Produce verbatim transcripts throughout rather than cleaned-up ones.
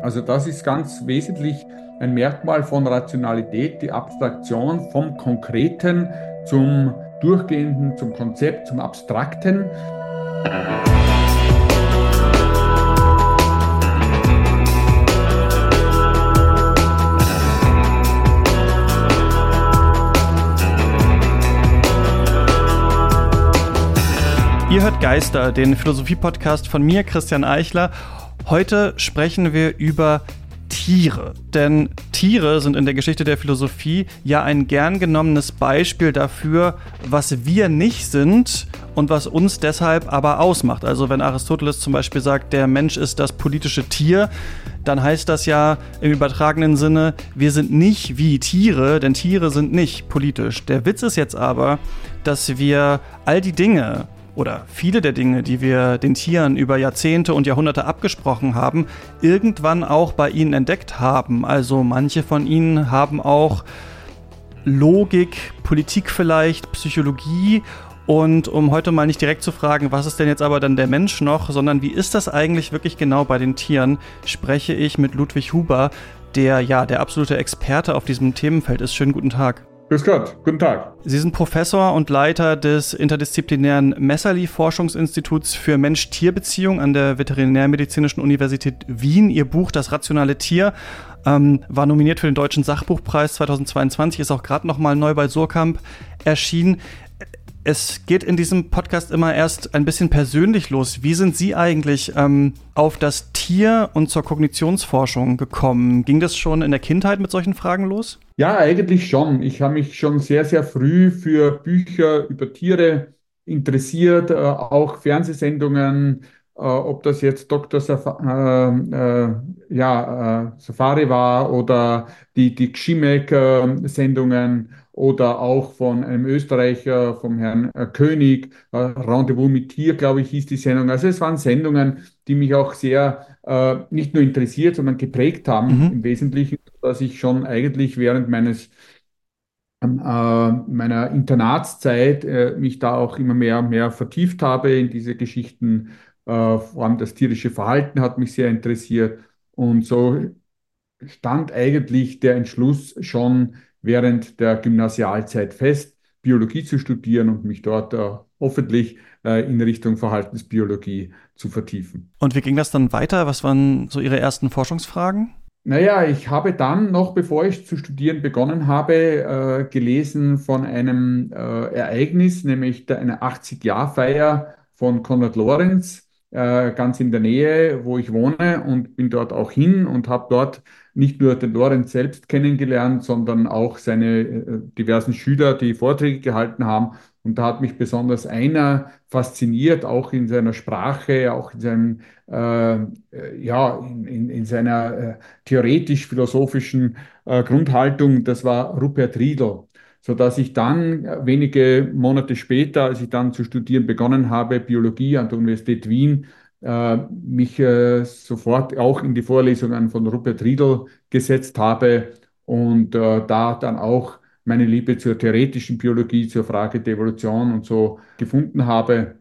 Also das ist ganz wesentlich ein Merkmal von Rationalität, die Abstraktion vom Konkreten zum Durchgehenden, zum Konzept, zum Abstrakten. Ihr hört Geister, den Philosophie-Podcast von mir, Christian Eichler. Heute sprechen wir über Tiere, denn Tiere sind in der Geschichte der Philosophie ja ein gern genommenes Beispiel dafür, was wir nicht sind und was uns deshalb aber ausmacht. Also wenn Aristoteles zum Beispiel sagt, der Mensch ist das politische Tier, dann heißt das ja im übertragenen Sinne, wir sind nicht wie Tiere, denn Tiere sind nicht politisch. Der Witz ist jetzt aber, dass wir all die Dinge oder viele der Dinge, die wir den Tieren über Jahrzehnte und Jahrhunderte abgesprochen haben, irgendwann auch bei ihnen entdeckt haben. Also manche von ihnen haben auch Logik, Politik vielleicht, Psychologie. Und um heute mal nicht direkt zu fragen, was ist denn jetzt aber dann der Mensch noch, sondern wie ist das eigentlich wirklich genau bei den Tieren, spreche ich mit Ludwig Huber, der ja der absolute Experte auf diesem Themenfeld ist. Schönen guten Tag. Grüß Gott, guten Tag. Sie sind Professor und Leiter des interdisziplinären Messerli-Forschungsinstituts für Mensch-Tier-Beziehung an der Veterinärmedizinischen Universität Wien. Ihr Buch Das rationale Tier ähm, war nominiert für den Deutschen Sachbuchpreis zweitausendzweiundzwanzig, ist auch gerade nochmal neu bei Surkamp erschienen. Es geht in diesem Podcast immer erst ein bisschen persönlich los. Wie sind Sie eigentlich ähm, auf das Tier und zur Kognitionsforschung gekommen? Ging das schon in der Kindheit mit solchen Fragen los? Ja, eigentlich schon. Ich habe mich schon sehr, sehr früh für Bücher über Tiere interessiert, äh, auch Fernsehsendungen, äh, ob das jetzt Doktor Saf äh, äh, ja, äh, Safari war oder die, die Gschimmek-Sendungen oder auch von einem Österreicher, vom Herrn äh, König, äh, Rendezvous mit Tier, glaube ich, hieß die Sendung. Also es waren Sendungen, die mich auch sehr äh, nicht nur interessiert, sondern geprägt haben Mhm. im Wesentlichen, dass ich schon eigentlich während meines ähm, äh, meiner Internatszeit äh, mich da auch immer mehr und mehr vertieft habe in diese Geschichten. Äh, vor allem das tierische Verhalten hat mich sehr interessiert. Und so stand eigentlich der Entschluss schon während der Gymnasialzeit fest, Biologie zu studieren und mich dort äh, hoffentlich äh, in Richtung Verhaltensbiologie zu vertiefen. Und wie ging das dann weiter? Was waren so Ihre ersten Forschungsfragen? Naja, ich habe dann noch, bevor ich zu studieren begonnen habe, äh, gelesen von einem äh, Ereignis, nämlich der, einer achtzig-Jahr-Feier von Konrad Lorenz, äh, ganz in der Nähe, wo ich wohne, und bin dort auch hin und habe dort nicht nur den Lorenz selbst kennengelernt, sondern auch seine äh, diversen Schüler, die Vorträge gehalten haben. Und da hat mich besonders einer fasziniert, auch in seiner Sprache, auch in seinem, äh, äh, ja, in, in, in seiner äh, theoretisch-philosophischen äh, Grundhaltung. Das war Rupert Riedl, sodass ich dann äh, wenige Monate später, als ich dann zu studieren begonnen habe, Biologie an der Universität Wien, äh, mich äh, sofort auch in die Vorlesungen von Rupert Riedl gesetzt habe und äh, da dann auch meine Liebe zur theoretischen Biologie, zur Frage der Evolution und so gefunden habe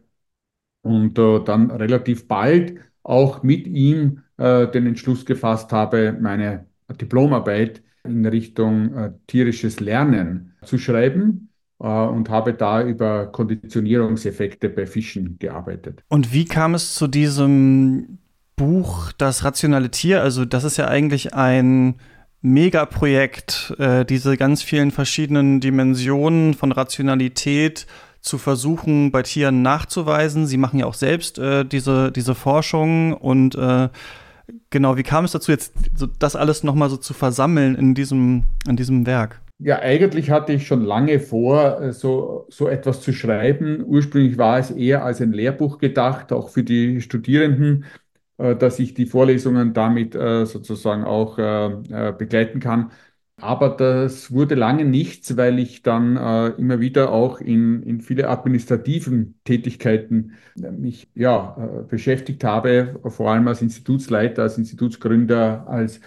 und äh, dann relativ bald auch mit ihm äh, den Entschluss gefasst habe, meine Diplomarbeit in Richtung äh, tierisches Lernen zu schreiben äh, und habe da über Konditionierungseffekte bei Fischen gearbeitet. Und wie kam es zu diesem Buch Das rationale Tier? Also das ist ja eigentlich ein Megaprojekt, äh, diese ganz vielen verschiedenen Dimensionen von Rationalität zu versuchen, bei Tieren nachzuweisen. Sie machen ja auch selbst äh, diese, diese Forschung und äh, genau, wie kam es dazu, jetzt so, das alles nochmal so zu versammeln in diesem, in diesem Werk? Ja, eigentlich hatte ich schon lange vor, äh, so, so etwas zu schreiben. Ursprünglich war es eher als ein Lehrbuch gedacht, auch für die Studierenden, äh, dass ich die Vorlesungen damit äh, sozusagen auch äh, äh, begleiten kann. Aber das wurde lange nichts, weil ich dann äh, immer wieder auch in, in viele administrativen Tätigkeiten äh, mich ja, äh, beschäftigt habe, vor allem als Institutsleiter, als Institutsgründer, als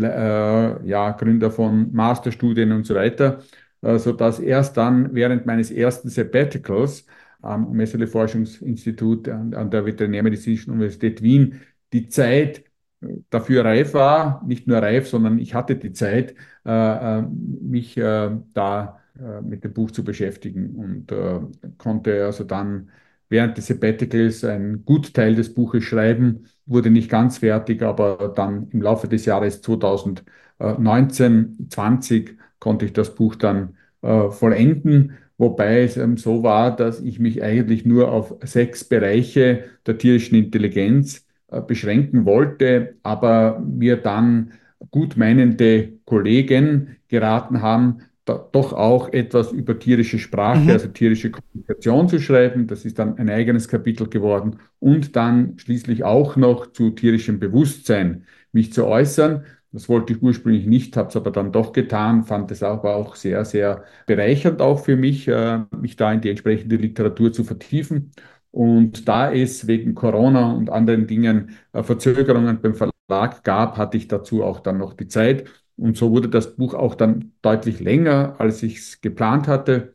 äh, ja, Gründer von Masterstudien und so weiter, äh, sodass erst dann während meines ersten Sabbaticals am Messerli Forschungsinstitut an, an der Veterinärmedizinischen Universität Wien die Zeit dafür reif war, nicht nur reif, sondern ich hatte die Zeit, äh, äh, mich äh, da äh, mit dem Buch zu beschäftigen und äh, konnte also dann während des Sabbaticals einen Gutteil des Buches schreiben, wurde nicht ganz fertig, aber dann im Laufe des Jahres zweitausendneunzehn, zwanzig konnte ich das Buch dann äh, vollenden. Wobei es ähm, so war, dass ich mich eigentlich nur auf sechs Bereiche der tierischen Intelligenz äh, beschränken wollte, aber mir dann gutmeinende Kollegen geraten haben, da, doch auch etwas über tierische Sprache, Mhm. also tierische Kommunikation zu schreiben. Das ist dann ein eigenes Kapitel geworden. Und dann schließlich auch noch zu tierischem Bewusstsein mich zu äußern. Das wollte ich ursprünglich nicht, habe es aber dann doch getan, fand es aber auch sehr, sehr bereichernd auch für mich, äh, mich da in die entsprechende Literatur zu vertiefen. Und da es wegen Corona und anderen Dingen äh, Verzögerungen beim Verlag gab, hatte ich dazu auch dann noch die Zeit. Und so wurde das Buch auch dann deutlich länger, als ich es geplant hatte.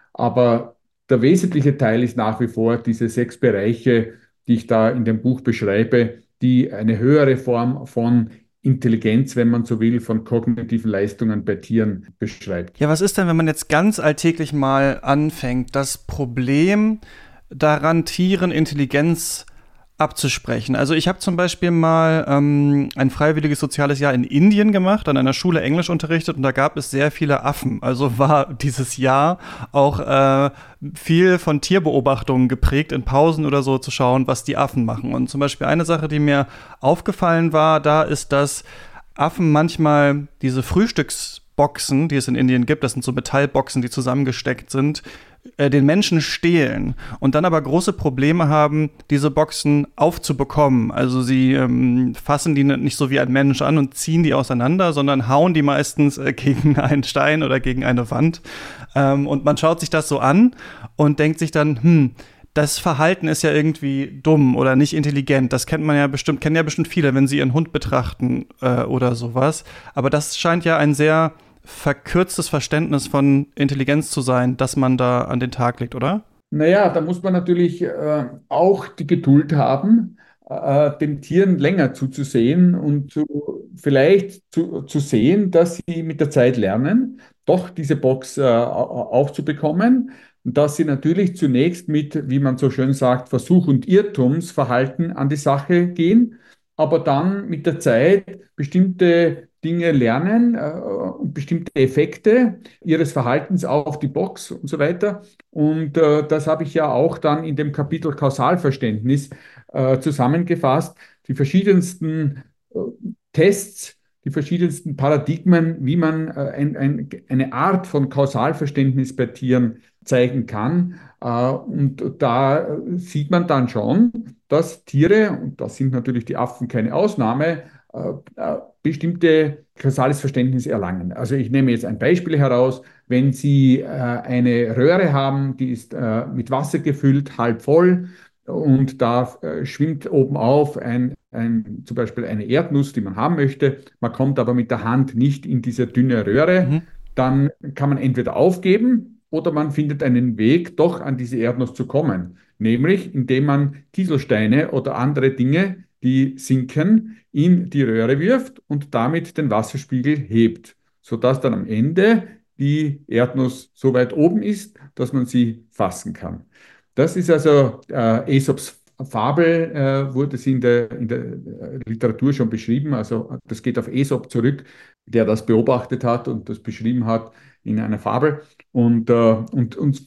Aber der wesentliche Teil ist nach wie vor diese sechs Bereiche, die ich da in dem Buch beschreibe, die eine höhere Form von Intelligenz, wenn man so will, von kognitiven Leistungen bei Tieren beschreibt. Ja, was ist denn, wenn man jetzt ganz alltäglich mal anfängt, das Problem daran, Tieren Intelligenz abzusprechen? Also ich habe zum Beispiel mal ähm, ein freiwilliges soziales Jahr in Indien gemacht, an einer Schule Englisch unterrichtet und da gab es sehr viele Affen. Also war dieses Jahr auch äh, viel von Tierbeobachtungen geprägt, in Pausen oder so zu schauen, was die Affen machen. Und zum Beispiel eine Sache, die mir aufgefallen war, da ist, dass Affen manchmal diese Frühstücksboxen, die es in Indien gibt, das sind so Metallboxen, die zusammengesteckt sind, äh, den Menschen stehlen und dann aber große Probleme haben, diese Boxen aufzubekommen. Also sie ähm, fassen die nicht so wie ein Mensch an und ziehen die auseinander, sondern hauen die meistens äh, gegen einen Stein oder gegen eine Wand. Ähm, und man schaut sich das so an und denkt sich dann, hm, das Verhalten ist ja irgendwie dumm oder nicht intelligent. Das kennt man ja bestimmt, kennen ja bestimmt viele, wenn sie ihren Hund betrachten äh, oder sowas. Aber das scheint ja ein sehr verkürztes Verständnis von Intelligenz zu sein, das man da an den Tag legt, oder? Naja, da muss man natürlich äh, auch die Geduld haben, äh, den Tieren länger zuzusehen und zu, vielleicht zu, zu sehen, dass sie mit der Zeit lernen, doch diese Box äh, aufzubekommen. Und dass sie natürlich zunächst mit, wie man so schön sagt, Versuch- und Irrtumsverhalten an die Sache gehen, aber dann mit der Zeit bestimmte Dinge lernen äh, und bestimmte Effekte ihres Verhaltens auf die Box und so weiter. Und äh, das habe ich ja auch dann in dem Kapitel Kausalverständnis äh, zusammengefasst. Die verschiedensten äh, Tests, die verschiedensten Paradigmen, wie man äh, ein, ein, eine Art von Kausalverständnis bei Tieren zeigen kann. Äh, und da äh, sieht man dann schon, dass Tiere, und da sind natürlich die Affen keine Ausnahme, äh, äh, bestimmte kausales Verständnis erlangen. Also ich nehme jetzt ein Beispiel heraus. Wenn Sie äh, eine Röhre haben, die ist äh, mit Wasser gefüllt, halb voll, und da äh, schwimmt oben auf ein, ein, zum Beispiel eine Erdnuss, die man haben möchte. Man kommt aber mit der Hand nicht in diese dünne Röhre. Mhm. Dann kann man entweder aufgeben oder man findet einen Weg, doch an diese Erdnuss zu kommen. Nämlich indem man Kieselsteine oder andere Dinge, die sinken, in die Röhre wirft und damit den Wasserspiegel hebt, sodass dann am Ende die Erdnuss so weit oben ist, dass man sie fassen kann. Das ist also äh, Aesops Fabel, äh, wurde sie in der, in der äh, Literatur schon beschrieben. Also das geht auf Aesop zurück, der das beobachtet hat und das beschrieben hat in einer Fabel. Und, äh, und, und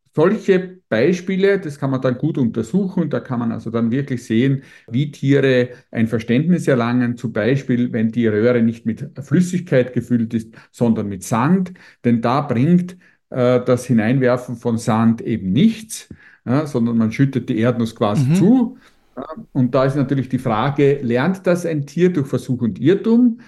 solche Beispiele, das kann man dann gut untersuchen. Da kann man also dann wirklich sehen, wie Tiere ein Verständnis erlangen. Zum Beispiel, wenn die Röhre nicht mit Flüssigkeit gefüllt ist, sondern mit Sand. Denn da bringt äh, das Hineinwerfen von Sand eben nichts, ja, sondern man schüttet die Erdnuss quasi Mhm. zu. Ja, und da ist natürlich die Frage, lernt das ein Tier durch Versuch und Irrtum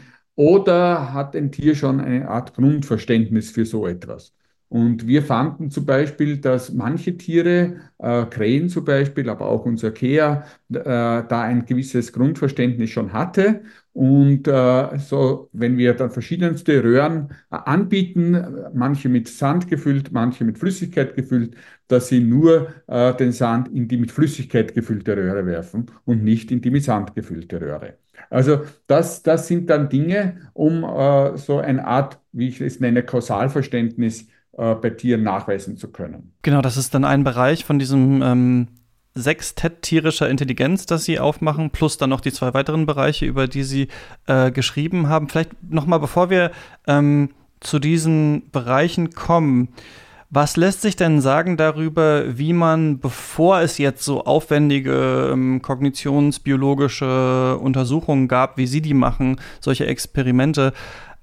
oder hat ein Tier schon eine Art Grundverständnis für so etwas? Und wir fanden zum Beispiel, dass manche Tiere, äh, Krähen zum Beispiel, aber auch unser Kea, äh, da ein gewisses Grundverständnis schon hatte Und äh, so, wenn wir dann verschiedenste Röhren äh, anbieten, manche mit Sand gefüllt, manche mit Flüssigkeit gefüllt, dass sie nur äh, den Sand in die mit Flüssigkeit gefüllte Röhre werfen und nicht in die mit Sand gefüllte Röhre. Also das, das sind dann Dinge, um äh, so eine Art, wie ich es nenne, Kausalverständnis äh, bei Tieren nachweisen zu können. Genau, das ist dann ein Bereich von diesem ähm Sextett tierischer Intelligenz, das Sie aufmachen, plus dann noch die zwei weiteren Bereiche, über die Sie äh, geschrieben haben. Vielleicht noch mal, bevor wir ähm, zu diesen Bereichen kommen, was lässt sich denn sagen darüber, wie man, bevor es jetzt so aufwendige ähm, kognitionsbiologische Untersuchungen gab, wie Sie die machen, solche Experimente,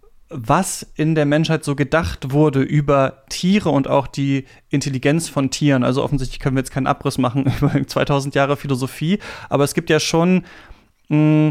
was in der Menschheit so gedacht wurde über Tiere und auch die Intelligenz von Tieren. Also offensichtlich können wir jetzt keinen Abriss machen über zweitausend Jahre Philosophie, aber es gibt ja schon mh,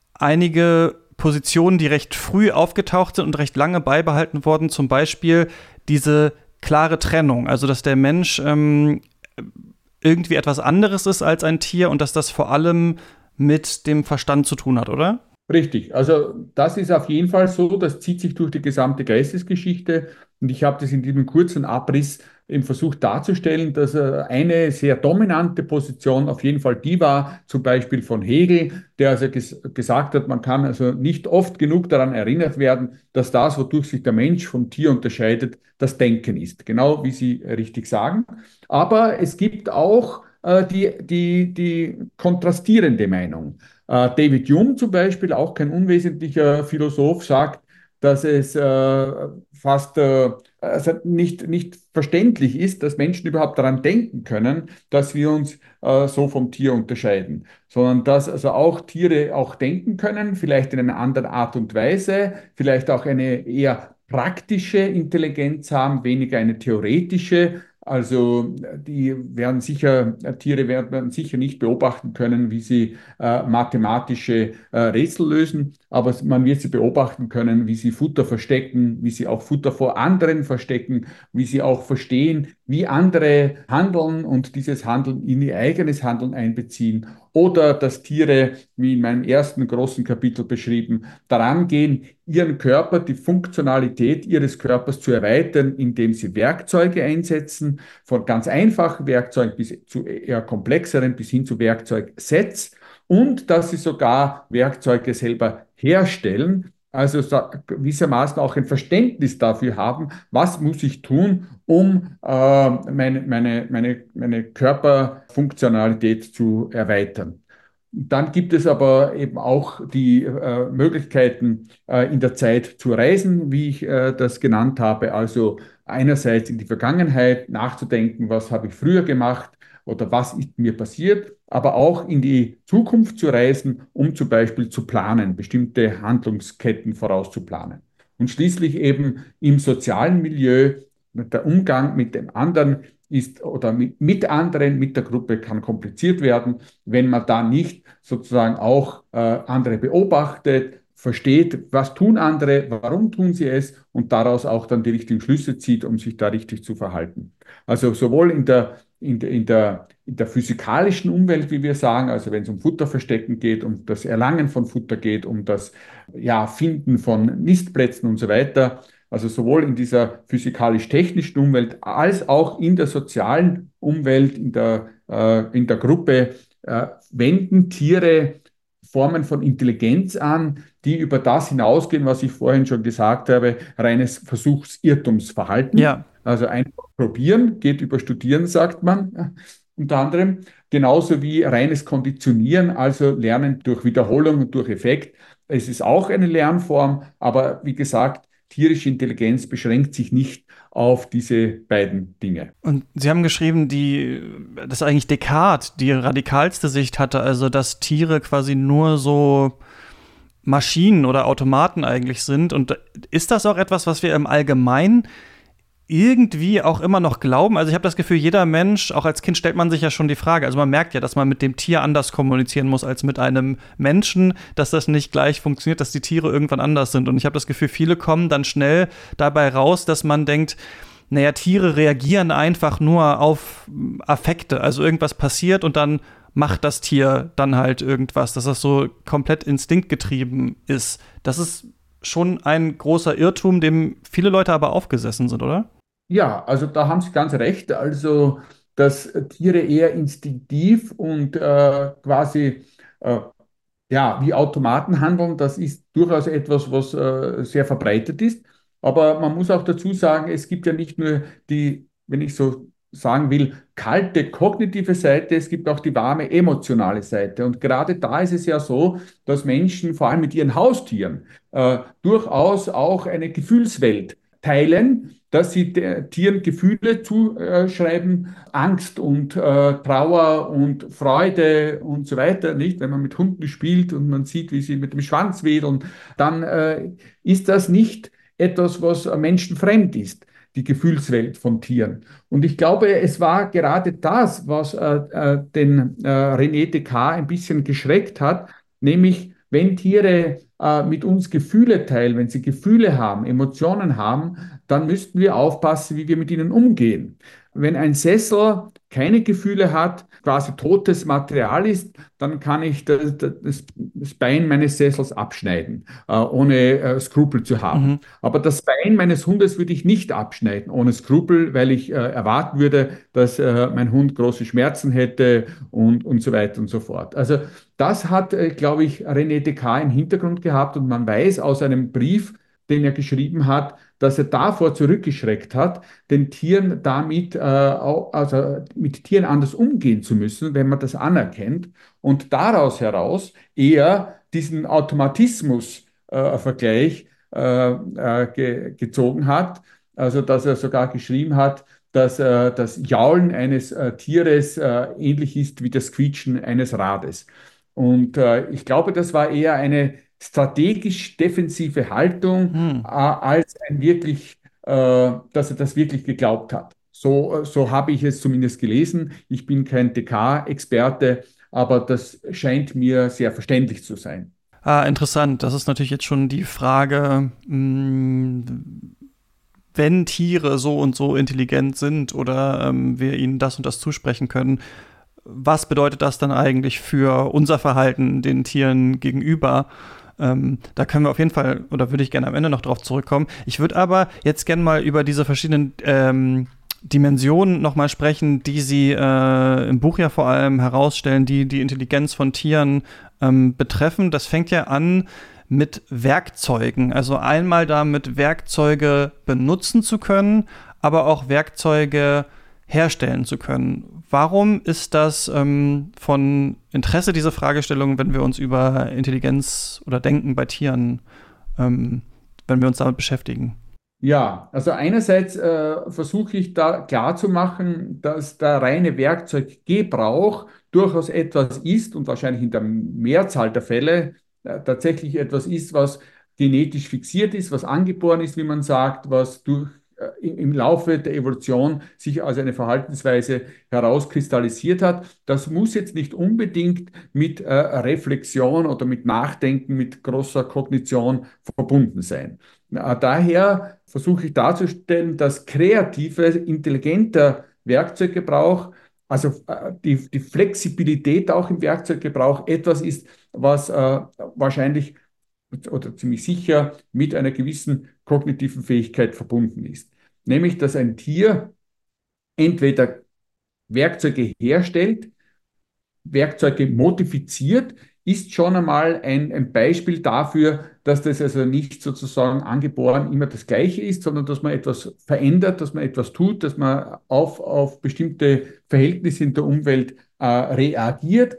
einige Positionen, die recht früh aufgetaucht sind und recht lange beibehalten wurden. Zum Beispiel diese klare Trennung, also dass der Mensch ähm, irgendwie etwas anderes ist als ein Tier und dass das vor allem mit dem Verstand zu tun hat, oder? Richtig, also das ist auf jeden Fall so, das zieht sich durch die gesamte Geistesgeschichte und ich habe das in diesem kurzen Abriss eben versucht darzustellen, dass eine sehr dominante Position auf jeden Fall die war, zum Beispiel von Hegel, der also ges gesagt hat, man kann also nicht oft genug daran erinnert werden, dass das, wodurch sich der Mensch vom Tier unterscheidet, das Denken ist, genau wie Sie richtig sagen. Aber es gibt auch äh, die, die, die kontrastierende Meinung. David Hume zum Beispiel, auch kein unwesentlicher Philosoph, sagt, dass es äh, fast äh, also nicht, nicht verständlich ist, dass Menschen überhaupt daran denken können, dass wir uns äh, so vom Tier unterscheiden, sondern dass also auch Tiere auch denken können, vielleicht in einer anderen Art und Weise, vielleicht auch eine eher praktische Intelligenz haben, weniger eine theoretische. Also die werden sicher, Tiere werden sicher nicht beobachten können, wie sie äh, mathematische äh, Rätsel lösen, aber man wird sie beobachten können, wie sie Futter verstecken, wie sie auch Futter vor anderen verstecken, wie sie auch verstehen, wie andere handeln und dieses Handeln in ihr eigenes Handeln einbeziehen. Oder dass Tiere, wie in meinem ersten großen Kapitel beschrieben, daran gehen, ihren Körper, die Funktionalität ihres Körpers zu erweitern, indem sie Werkzeuge einsetzen, von ganz einfachen Werkzeugen bis zu eher komplexeren bis hin zu Werkzeugsets und dass sie sogar Werkzeuge selber herstellen, also gewissermaßen auch ein Verständnis dafür haben, was muss ich tun, um äh, meine, meine, meine, meine Körperfunktionalität zu erweitern. Dann gibt es aber eben auch die äh, Möglichkeiten, äh, in der Zeit zu reisen, wie ich äh, das genannt habe. Also einerseits in die Vergangenheit nachzudenken, was habe ich früher gemacht oder was ist mir passiert, aber auch in die Zukunft zu reisen, um zum Beispiel zu planen, bestimmte Handlungsketten vorauszuplanen. Und schließlich eben im sozialen Milieu, der Umgang mit dem anderen ist oder mit, mit anderen, mit der Gruppe kann kompliziert werden, wenn man da nicht sozusagen auch äh, andere beobachtet, versteht, was tun andere, warum tun sie es und daraus auch dann die richtigen Schlüsse zieht, um sich da richtig zu verhalten. Also sowohl in der, in der, in der, in der physikalischen Umwelt, wie wir sagen, also wenn es um Futterverstecken geht, um das Erlangen von Futter geht, um das ja, Finden von Nistplätzen und so weiter, also sowohl in dieser physikalisch-technischen Umwelt als auch in der sozialen Umwelt, in der, äh, in der Gruppe, äh, wenden Tiere Formen von Intelligenz an, die über das hinausgehen, was ich vorhin schon gesagt habe, reines Versuchsirrtumsverhalten. Ja. Also einfach probieren, geht über Studieren, sagt man, unter anderem. Genauso wie reines Konditionieren, also Lernen durch Wiederholung und durch Effekt. Es ist auch eine Lernform, aber wie gesagt, tierische Intelligenz beschränkt sich nicht auf diese beiden Dinge. Und Sie haben geschrieben, die, dass eigentlich Descartes die radikalste Sicht hatte, also dass Tiere quasi nur so Maschinen oder Automaten eigentlich sind. Und ist das auch etwas, was wir im Allgemeinen irgendwie auch immer noch glauben? Also ich habe das Gefühl, jeder Mensch, auch als Kind stellt man sich ja schon die Frage, also man merkt ja, dass man mit dem Tier anders kommunizieren muss als mit einem Menschen, dass das nicht gleich funktioniert, dass die Tiere irgendwann anders sind. Und ich habe das Gefühl, viele kommen dann schnell dabei raus, dass man denkt, naja, Tiere reagieren einfach nur auf Affekte. Also irgendwas passiert und dann macht das Tier dann halt irgendwas, dass das so komplett instinktgetrieben ist. Das ist schon ein großer Irrtum, dem viele Leute aber aufgesessen sind, oder? Ja, also da haben Sie ganz recht. Also, dass Tiere eher instinktiv und äh, quasi äh, ja, wie Automaten handeln, das ist durchaus etwas, was äh, sehr verbreitet ist. Aber man muss auch dazu sagen, es gibt ja nicht nur die, wenn ich so sagen will, kalte kognitive Seite, es gibt auch die warme emotionale Seite. Und gerade da ist es ja so, dass Menschen, vor allem mit ihren Haustieren, äh, durchaus auch eine Gefühlswelt teilen, dass sie den Tieren Gefühle zuschreiben, Angst und äh, Trauer und Freude und so weiter, nicht? Wenn man mit Hunden spielt und man sieht, wie sie mit dem Schwanz wedeln, dann äh, ist das nicht etwas, was menschenfremd ist, die Gefühlswelt von Tieren. Und ich glaube, es war gerade das, was äh, äh, den äh, René Descartes ein bisschen geschreckt hat, nämlich wenn Tiere äh, mit uns Gefühle teilen, wenn sie Gefühle haben, Emotionen haben, dann müssten wir aufpassen, wie wir mit ihnen umgehen. Wenn ein Sessel keine Gefühle hat, quasi totes Material ist, dann kann ich das, das, das Bein meines Sessels abschneiden, äh, ohne äh, Skrupel zu haben. Mhm. Aber das Bein meines Hundes würde ich nicht abschneiden, ohne Skrupel, weil ich äh, erwarten würde, dass äh, mein Hund große Schmerzen hätte und, und so weiter und so fort. Also das hat, äh, glaube ich, René Descartes im Hintergrund gehabt und man weiß aus einem Brief, den er geschrieben hat, dass er davor zurückgeschreckt hat, den Tieren damit, äh, also mit Tieren anders umgehen zu müssen, wenn man das anerkennt und daraus heraus eher diesen Automatismus-Vergleich äh, äh, ge gezogen hat, also dass er sogar geschrieben hat, dass äh, das Jaulen eines äh, Tieres äh, ähnlich ist wie das Quietschen eines Rades. Und äh, ich glaube, das war eher eine strategisch defensive Haltung, Hm. äh, als ein wirklich, äh, dass er das wirklich geglaubt hat. So, so habe ich es zumindest gelesen. Ich bin kein Descartes-Experte, aber das scheint mir sehr verständlich zu sein. Ah, interessant. Das ist natürlich jetzt schon die Frage, mh, wenn Tiere so und so intelligent sind oder ähm, wir ihnen das und das zusprechen können, was bedeutet das dann eigentlich für unser Verhalten den Tieren gegenüber? Ähm, da können wir auf jeden Fall, oder würde ich gerne am Ende noch drauf zurückkommen. Ich würde aber jetzt gerne mal über diese verschiedenen ähm, Dimensionen noch mal sprechen, die Sie äh, im Buch ja vor allem herausstellen, die die Intelligenz von Tieren ähm, betreffen. Das fängt ja an mit Werkzeugen. Also einmal damit, Werkzeuge benutzen zu können, aber auch Werkzeuge herstellen zu können. Warum ist das ähm, von Interesse, diese Fragestellung, wenn wir uns über Intelligenz oder Denken bei Tieren, ähm, wenn wir uns damit beschäftigen? Ja, also einerseits äh, versuche ich da klarzumachen, dass der reine Werkzeuggebrauch durchaus etwas ist und wahrscheinlich in der Mehrzahl der Fälle äh, tatsächlich etwas ist, was genetisch fixiert ist, was angeboren ist, wie man sagt, was durch, äh, im, im Laufe der Evolution sich als eine Verhaltensweise herauskristallisiert hat. Das muss jetzt nicht unbedingt mit äh, Reflexion oder mit Nachdenken, mit großer Kognition verbunden sein. Na, daher versuche ich darzustellen, dass kreative, intelligenter Werkzeuggebrauch, also äh, die, die Flexibilität auch im Werkzeuggebrauch etwas ist, was äh, wahrscheinlich oder ziemlich sicher mit einer gewissen kognitiven Fähigkeit verbunden ist. Nämlich, dass ein Tier entweder Werkzeuge herstellt, Werkzeuge modifiziert, ist schon einmal ein, ein Beispiel dafür, dass das also nicht sozusagen angeboren immer das Gleiche ist, sondern dass man etwas verändert, dass man etwas tut, dass man auf, auf bestimmte Verhältnisse in der Umwelt äh, reagiert.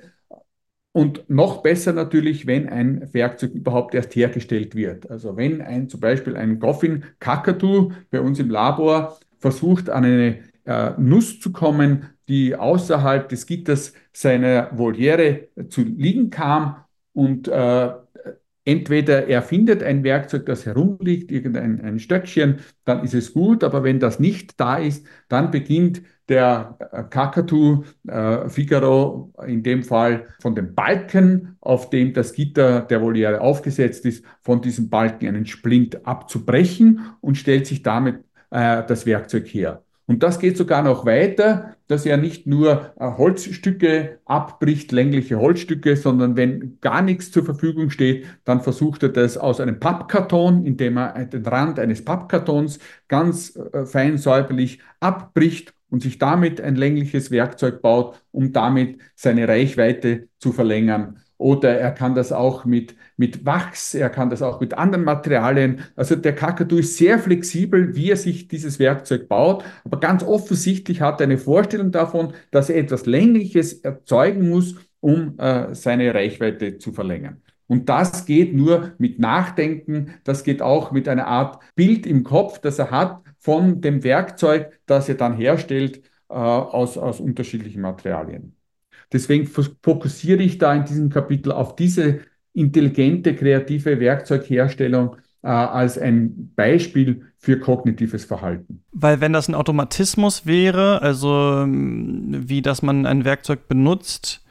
Und noch besser natürlich, wenn ein Werkzeug überhaupt erst hergestellt wird. Also wenn ein, zum Beispiel ein Goffin-Kakadu bei uns im Labor versucht, an eine äh, Nuss zu kommen, die außerhalb des Gitters seiner Voliere zu liegen kam und äh, entweder er findet ein Werkzeug, das herumliegt, irgendein ein Stöckchen, dann ist es gut, aber wenn das nicht da ist, dann beginnt der äh, Kakadu, äh, Figaro, in dem Fall von dem Balken, auf dem das Gitter der Voliere aufgesetzt ist, von diesem Balken einen Splint abzubrechen und stellt sich damit äh, das Werkzeug her. Und das geht sogar noch weiter, dass er nicht nur äh, Holzstücke abbricht, längliche Holzstücke, sondern wenn gar nichts zur Verfügung steht, dann versucht er das aus einem Pappkarton, indem er den Rand eines Pappkartons ganz äh, fein säuberlich abbricht und sich damit ein längliches Werkzeug baut, um damit seine Reichweite zu verlängern. Oder er kann das auch mit, mit Wachs, er kann das auch mit anderen Materialien. Also der Kakadu ist sehr flexibel, wie er sich dieses Werkzeug baut, aber ganz offensichtlich hat er eine Vorstellung davon, dass er etwas Längliches erzeugen muss, um äh, seine Reichweite zu verlängern. Und das geht nur mit Nachdenken, das geht auch mit einer Art Bild im Kopf, das er hat von dem Werkzeug, das er dann herstellt äh, aus, aus unterschiedlichen Materialien. Deswegen fokussiere ich da in diesem Kapitel auf diese intelligente, kreative Werkzeugherstellung äh, als ein Beispiel für kognitives Verhalten. Weil wenn das ein Automatismus wäre, also wie dass man ein Werkzeug benutzt,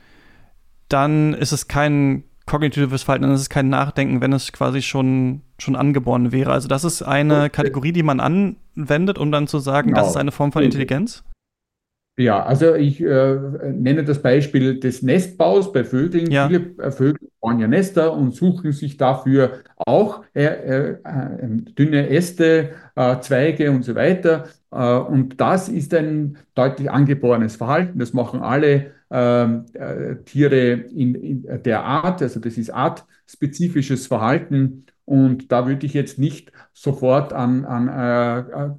dann ist es kein kognitives Verhalten, dann ist es kein Nachdenken, wenn es quasi schon, schon angeboren wäre. Also das ist eine Kategorie, die man anwendet, um dann zu sagen, genau, das ist eine Form von Intelligenz? Ja, also ich äh, nenne das Beispiel des Nestbaus bei Vögeln. Ja. Viele äh, Vögel bauen ja Nester und suchen sich dafür auch äh, äh, dünne Äste, äh, Zweige und so weiter. Äh, und das ist ein deutlich angeborenes Verhalten. Das machen alle ähm, äh, Tiere in, in der Art. Also das ist artspezifisches Verhalten. Und da würde ich jetzt nicht sofort an, an, äh,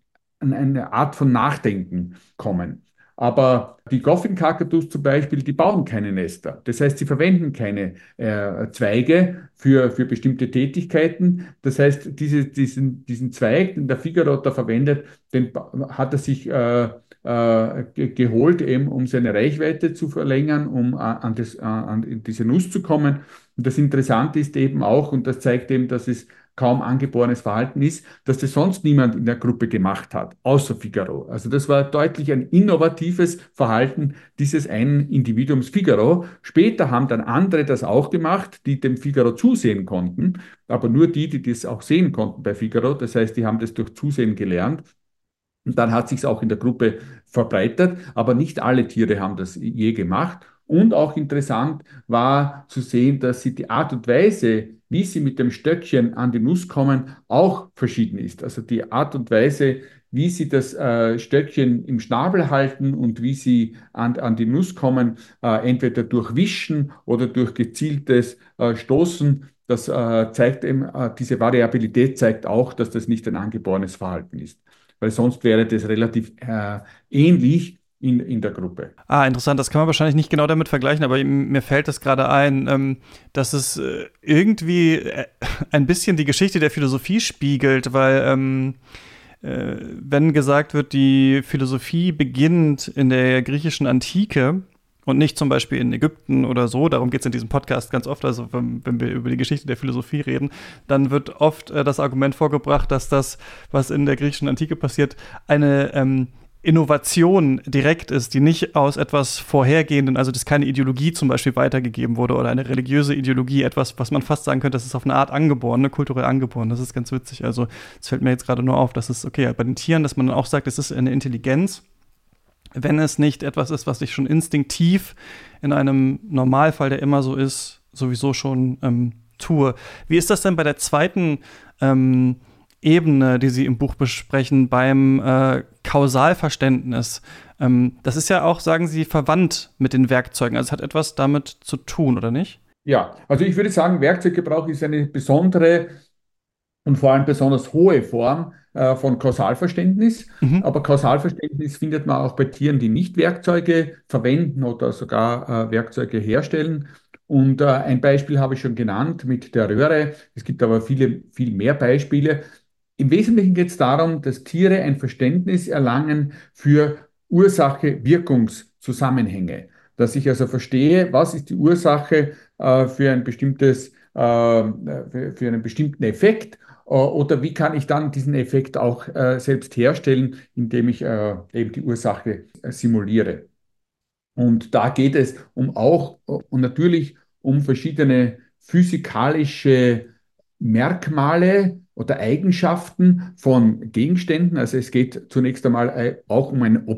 an eine Art von Nachdenken kommen. Aber die Goffin-Kakadus zum Beispiel, die bauen keine Nester. Das heißt, sie verwenden keine äh, Zweige für, für bestimmte Tätigkeiten. Das heißt, diese, diesen, diesen Zweig, den der Figaro da verwendet, den hat er sich äh, äh, geholt, eben um seine Reichweite zu verlängern, um äh, an, das, äh, an diese Nuss zu kommen. Und das Interessante ist eben auch, und das zeigt eben, dass es kaum angeborenes Verhalten ist, dass das sonst niemand in der Gruppe gemacht hat, außer Figaro. Also das war deutlich ein innovatives Verhalten dieses einen Individuums Figaro. Später haben dann andere das auch gemacht, die dem Figaro zusehen konnten, aber nur die, die das auch sehen konnten bei Figaro. Das heißt, die haben das durch Zusehen gelernt. Und dann hat sich es auch in der Gruppe verbreitert, aber nicht alle Tiere haben das je gemacht. Und auch interessant war zu sehen, dass sie die Art und Weise, wie sie mit dem Stöckchen an die Nuss kommen, auch verschieden ist. Also die Art und Weise, wie sie das äh, Stöckchen im Schnabel halten und wie sie an, an die Nuss kommen, äh, entweder durch Wischen oder durch gezieltes äh, Stoßen, das äh, zeigt eben, äh, diese Variabilität zeigt auch, dass das nicht ein angeborenes Verhalten ist. Weil sonst wäre das relativ äh, ähnlich in, in der Gruppe. Ah, interessant. Das kann man wahrscheinlich nicht genau damit vergleichen, aber mir fällt das gerade ein, ähm, dass es äh, irgendwie äh, ein bisschen die Geschichte der Philosophie spiegelt, weil ähm, äh, wenn gesagt wird, die Philosophie beginnt in der griechischen Antike und nicht zum Beispiel in Ägypten oder so, darum geht es in diesem Podcast ganz oft, also wenn, wenn wir über die Geschichte der Philosophie reden, dann wird oft äh, das Argument vorgebracht, dass das, was in der griechischen Antike passiert, eine ähm, Innovation direkt ist, die nicht aus etwas Vorhergehenden, also dass keine Ideologie zum Beispiel weitergegeben wurde oder eine religiöse Ideologie, etwas, was man fast sagen könnte, das ist auf eine Art angeboren, ne, kulturell angeboren. Das ist ganz witzig. Also es fällt mir jetzt gerade nur auf, dass es, okay, bei den Tieren, dass man dann auch sagt, es ist eine Intelligenz, wenn es nicht etwas ist, was ich schon instinktiv in einem Normalfall, der immer so ist, sowieso schon ähm, tue. Wie ist das denn bei der zweiten ähm, Ebene, die Sie im Buch besprechen, beim äh, Kausalverständnis? Ähm, das ist ja auch, sagen Sie, verwandt mit den Werkzeugen. Also es hat etwas damit zu tun, oder nicht? Ja, also ich würde sagen, Werkzeuggebrauch ist eine besondere und vor allem besonders hohe Form äh, von Kausalverständnis. Mhm. Aber Kausalverständnis findet man auch bei Tieren, die nicht Werkzeuge verwenden oder sogar äh, Werkzeuge herstellen. Und äh, ein Beispiel habe ich schon genannt mit der Röhre. Es gibt aber viele, viel mehr Beispiele. Im Wesentlichen geht es darum, dass Tiere ein Verständnis erlangen für Ursache-Wirkungszusammenhänge. Dass ich also verstehe, was ist die Ursache äh, für ein bestimmtes, äh, für, für einen bestimmten Effekt, äh, oder wie kann ich dann diesen Effekt auch äh, selbst herstellen, indem ich äh, eben die Ursache äh, simuliere. Und da geht es um auch äh, und natürlich um verschiedene physikalische Merkmale oder Eigenschaften von Gegenständen. Also es geht zunächst einmal äh, auch um ein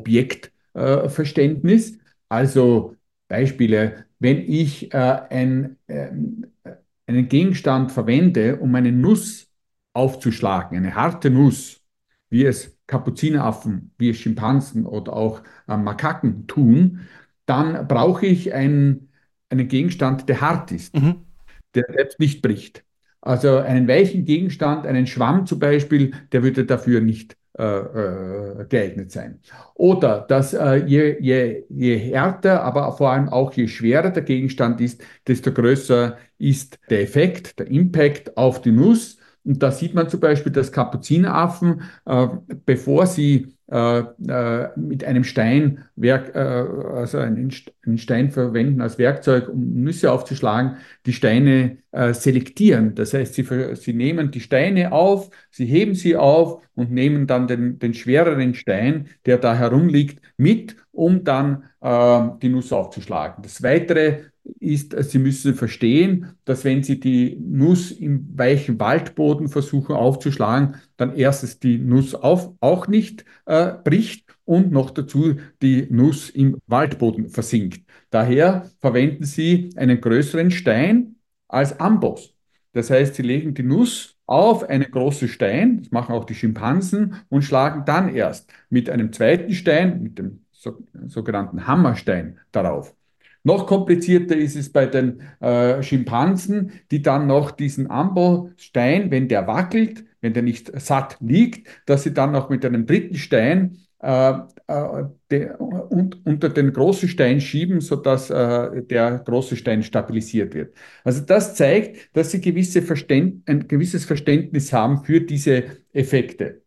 Objektverständnis. Also Beispiele, wenn ich äh, ein, äh, einen Gegenstand verwende, um eine Nuss aufzuschlagen, eine harte Nuss, wie es Kapuzineraffen, wie es Schimpansen oder auch äh, Makaken tun, dann brauche ich einen, einen Gegenstand, der hart ist, Mhm. der selbst nicht bricht. Also einen weichen Gegenstand, einen Schwamm zum Beispiel, der würde dafür nicht äh, äh, geeignet sein. Oder dass äh, je, je, je härter, aber vor allem auch je schwerer der Gegenstand ist, desto größer ist der Effekt, der Impact auf die Nuss. Und da sieht man zum Beispiel, dass Kapuzineraffen, äh, bevor sie äh, äh, mit einem Stein, Werk, äh, also einen, einen Stein verwenden als Werkzeug, um Nüsse aufzuschlagen, die Steine äh, selektieren. Das heißt, sie, sie nehmen die Steine auf, sie heben sie auf und nehmen dann den, den schwereren Stein, der da herumliegt, mit, um dann äh, die Nuss aufzuschlagen. Das Weitere ist, Sie müssen verstehen, dass wenn Sie die Nuss im weichen Waldboden versuchen aufzuschlagen, dann erstens die Nuss auf, auch nicht äh, bricht und noch dazu die Nuss im Waldboden versinkt. Daher verwenden Sie einen größeren Stein als Amboss. Das heißt, Sie legen die Nuss auf einen großen Stein, das machen auch die Schimpansen, und schlagen dann erst mit einem zweiten Stein, mit dem so, sogenannten Hammerstein, darauf. Noch komplizierter ist es bei den äh, Schimpansen, die dann noch diesen Ambostein, wenn der wackelt, wenn der nicht satt liegt, dass sie dann noch mit einem dritten Stein äh, äh, de, und, unter den großen Stein schieben, sodass äh, der große Stein stabilisiert wird. Also das zeigt, dass sie gewisse Verständ, ein gewisses Verständnis haben für diese Effekte.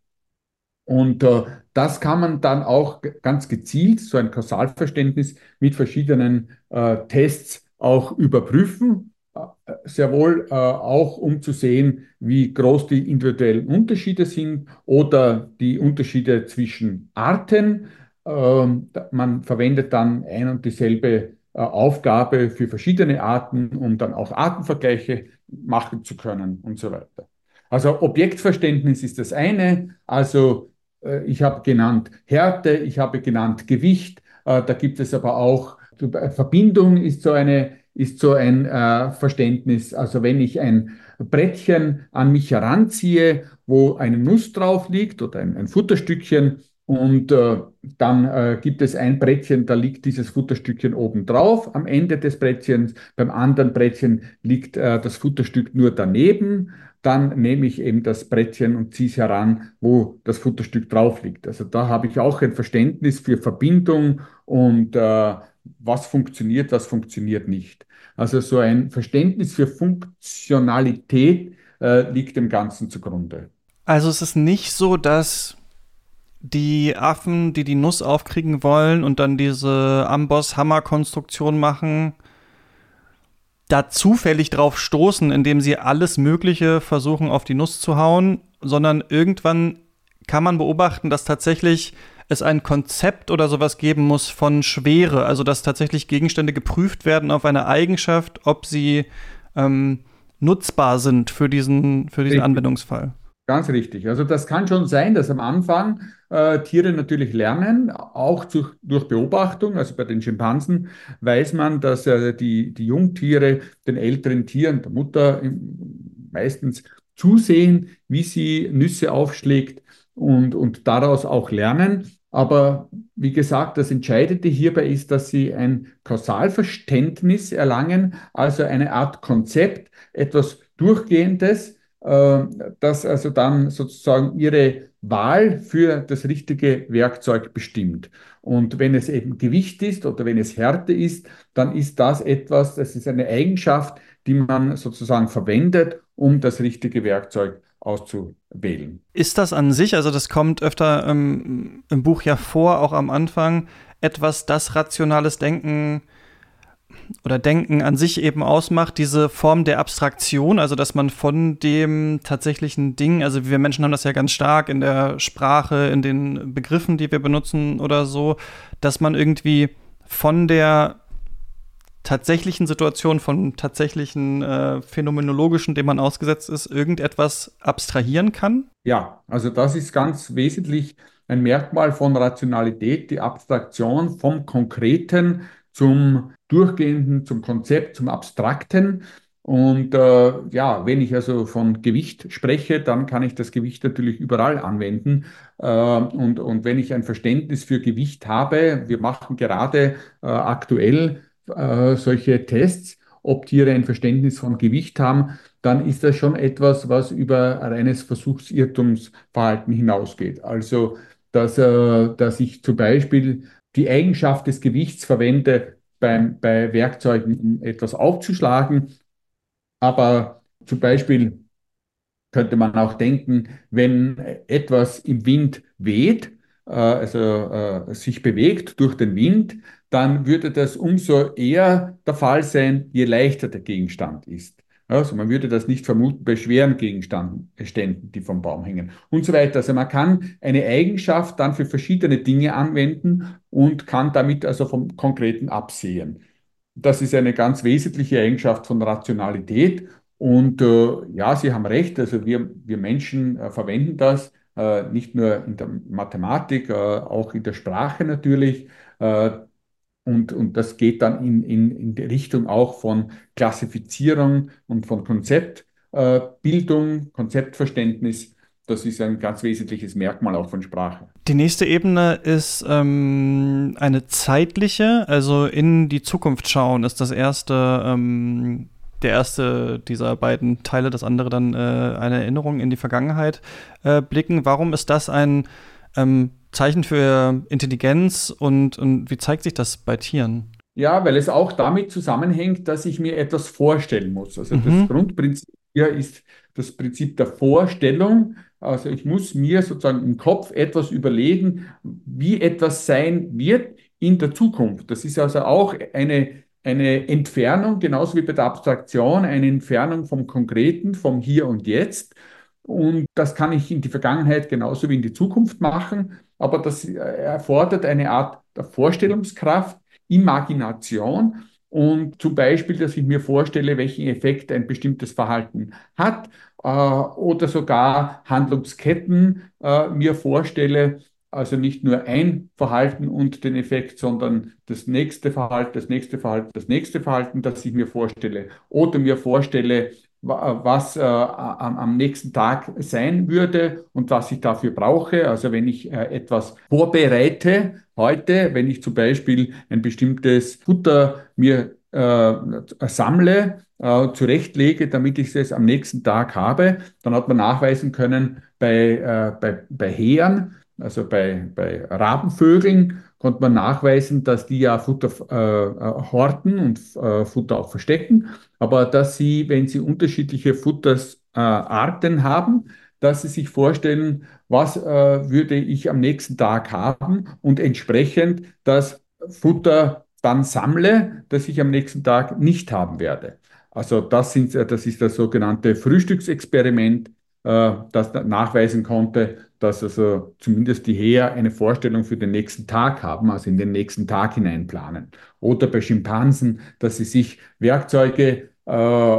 Und äh, das kann man dann auch ganz gezielt, so ein Kausalverständnis mit verschiedenen äh, Tests auch überprüfen. Äh, sehr wohl äh, auch, um zu sehen, wie groß die individuellen Unterschiede sind oder die Unterschiede zwischen Arten. Ähm, man verwendet dann ein und dieselbe äh, Aufgabe für verschiedene Arten, um dann auch Artenvergleiche machen zu können und so weiter. Also Objektverständnis ist das eine, also äh, ich habe genannt Härte, ich habe genannt Gewicht. Äh, Da gibt es aber auch Verbindung ist so eine, ist so ein äh, Verständnis. Also wenn ich ein Brettchen an mich heranziehe, wo eine Nuss drauf liegt oder ein, ein Futterstückchen und äh, dann äh, gibt es ein Brettchen, da liegt dieses Futterstückchen oben drauf am Ende des Brettchens. Beim anderen Brettchen liegt äh, das Futterstück nur daneben. Dann nehme ich eben das Brettchen und ziehe es heran, wo das Futterstück drauf liegt. Also da habe ich auch ein Verständnis für Verbindung und äh, was funktioniert, was funktioniert nicht. Also so ein Verständnis für Funktionalität äh, liegt dem Ganzen zugrunde. Also es ist nicht so, dass die Affen, die die Nuss aufkriegen wollen und dann diese Amboss-Hammer-Konstruktion machen, da zufällig drauf stoßen, indem sie alles Mögliche versuchen, auf die Nuss zu hauen, sondern irgendwann kann man beobachten, dass tatsächlich es ein Konzept oder sowas geben muss von Schwere, also dass tatsächlich Gegenstände geprüft werden auf eine Eigenschaft, ob sie ähm, nutzbar sind für diesen, für diesen Richtig. Anwendungsfall. Ganz richtig. Also das kann schon sein, dass am Anfang äh, Tiere natürlich lernen, auch zu, durch Beobachtung. Also bei den Schimpansen weiß man, dass äh, die, die Jungtiere den älteren Tieren, der Mutter im, meistens zusehen, wie sie Nüsse aufschlägt und, und daraus auch lernen. Aber wie gesagt, das Entscheidende hierbei ist, dass sie ein Kausalverständnis erlangen, also eine Art Konzept, etwas Durchgehendes, äh, das also dann sozusagen ihre Wahl für das richtige Werkzeug bestimmt. Und wenn es eben Gewicht ist oder wenn es Härte ist, dann ist das etwas, das ist eine Eigenschaft, die man sozusagen verwendet, um das richtige Werkzeug auszuwählen. Ist das an sich, also das kommt öfter ähm, im Buch ja vor, auch am Anfang, etwas, das rationales Denken oder Denken an sich eben ausmacht, diese Form der Abstraktion, also dass man von dem tatsächlichen Ding, also wir Menschen haben das ja ganz stark in der Sprache, in den Begriffen, die wir benutzen oder so, dass man irgendwie von der tatsächlichen Situationen, von tatsächlichen äh, phänomenologischen, dem man ausgesetzt ist, irgendetwas abstrahieren kann? Ja, also das ist ganz wesentlich ein Merkmal von Rationalität, die Abstraktion vom Konkreten zum Durchgehenden, zum Konzept, zum Abstrakten. Und äh, ja, wenn ich also von Gewicht spreche, dann kann ich das Gewicht natürlich überall anwenden. Äh, und, und wenn ich ein Verständnis für Gewicht habe, wir machen gerade äh, aktuell äh, solche Tests, ob Tiere ein Verständnis von Gewicht haben, dann ist das schon etwas, was über reines Versuchsirrtumsverhalten hinausgeht. Also, dass, äh, dass ich zum Beispiel die Eigenschaft des Gewichts verwende beim, bei Werkzeugen, um etwas aufzuschlagen, aber zum Beispiel könnte man auch denken, wenn etwas im Wind weht, äh, also äh, sich bewegt durch den Wind, dann würde das umso eher der Fall sein, je leichter der Gegenstand ist. Also man würde das nicht vermuten bei schweren Gegenständen, die vom Baum hängen und so weiter. Also man kann eine Eigenschaft dann für verschiedene Dinge anwenden und kann damit also vom Konkreten absehen. Das ist eine ganz wesentliche Eigenschaft von Rationalität. Und äh, ja, Sie haben recht, also wir, wir Menschen äh, verwenden das äh, nicht nur in der Mathematik, äh, auch in der Sprache natürlich. Äh, und, und das geht dann in, in, in die Richtung auch von Klassifizierung und von Konzeptbildung, Konzeptverständnis. Das ist ein ganz wesentliches Merkmal auch von Sprache. Die nächste Ebene ist ähm, eine zeitliche, also in die Zukunft schauen ist das erste, ähm, der erste dieser beiden Teile, das andere dann äh, eine Erinnerung in die Vergangenheit äh, blicken. Warum ist das ein ähm, Zeichen für Intelligenz und, und wie zeigt sich das bei Tieren? Ja, weil es auch damit zusammenhängt, dass ich mir etwas vorstellen muss. Also das Mhm. Grundprinzip hier ist das Prinzip der Vorstellung. Also ich muss mir sozusagen im Kopf etwas überlegen, wie etwas sein wird in der Zukunft. Das ist also auch eine, eine Entfernung, genauso wie bei der Abstraktion, eine Entfernung vom Konkreten, vom Hier und Jetzt. Und das kann ich in die Vergangenheit genauso wie in die Zukunft machen, aber das äh, erfordert eine Art der Vorstellungskraft, Imagination und zum Beispiel, dass ich mir vorstelle, welchen Effekt ein bestimmtes Verhalten hat äh, oder sogar Handlungsketten äh, mir vorstelle, also nicht nur ein Verhalten und den Effekt, sondern das nächste Verhalten, das nächste Verhalten, das nächste Verhalten, das ich mir vorstelle oder mir vorstelle, was äh, am, am nächsten Tag sein würde und was ich dafür brauche. Also wenn ich äh, etwas vorbereite heute, wenn ich zum Beispiel ein bestimmtes Futter mir äh, sammle, äh, zurechtlege, damit ich es am nächsten Tag habe, dann hat man nachweisen können bei, äh, bei, bei Hähern, also bei, bei Rabenvögeln, konnte man nachweisen, dass die ja Futter äh, horten und äh, Futter auch verstecken, aber dass sie, wenn sie unterschiedliche Futterarten haben, dass sie sich vorstellen, was äh, würde ich am nächsten Tag haben und entsprechend das Futter dann sammle, das ich am nächsten Tag nicht haben werde. Also das sind, das ist das sogenannte Frühstücksexperiment, äh, das nachweisen konnte, dass also zumindest die Häher eine Vorstellung für den nächsten Tag haben, also in den nächsten Tag hineinplanen. Oder bei Schimpansen, dass sie sich Werkzeuge äh,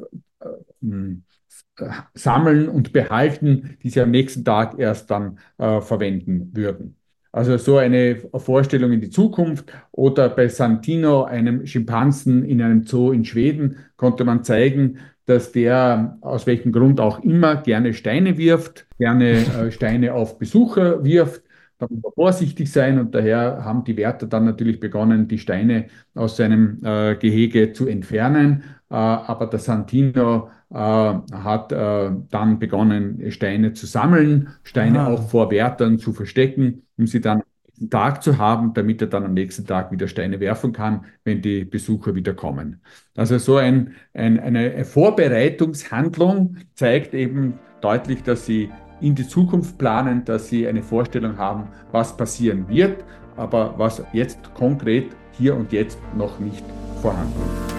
äh, sammeln und behalten, die sie am nächsten Tag erst dann äh, verwenden würden. Also so eine Vorstellung in die Zukunft. Oder bei Santino, einem Schimpansen in einem Zoo in Schweden, konnte man zeigen, dass der aus welchem Grund auch immer gerne Steine wirft, gerne äh, Steine auf Besucher wirft. Da muss man vorsichtig sein und daher haben die Wärter dann natürlich begonnen, die Steine aus seinem äh, Gehege zu entfernen. Äh, aber der Santino äh, hat äh, dann begonnen, Steine zu sammeln, Steine Ah. auch vor Wärtern zu verstecken, um sie dann am nächsten Tag zu haben, damit er dann am nächsten Tag wieder Steine werfen kann, wenn die Besucher wieder kommen. Also so ein, ein, eine Vorbereitungshandlung zeigt eben deutlich, dass sie in die Zukunft planen, dass sie eine Vorstellung haben, was passieren wird, aber was jetzt konkret hier und jetzt noch nicht vorhanden ist.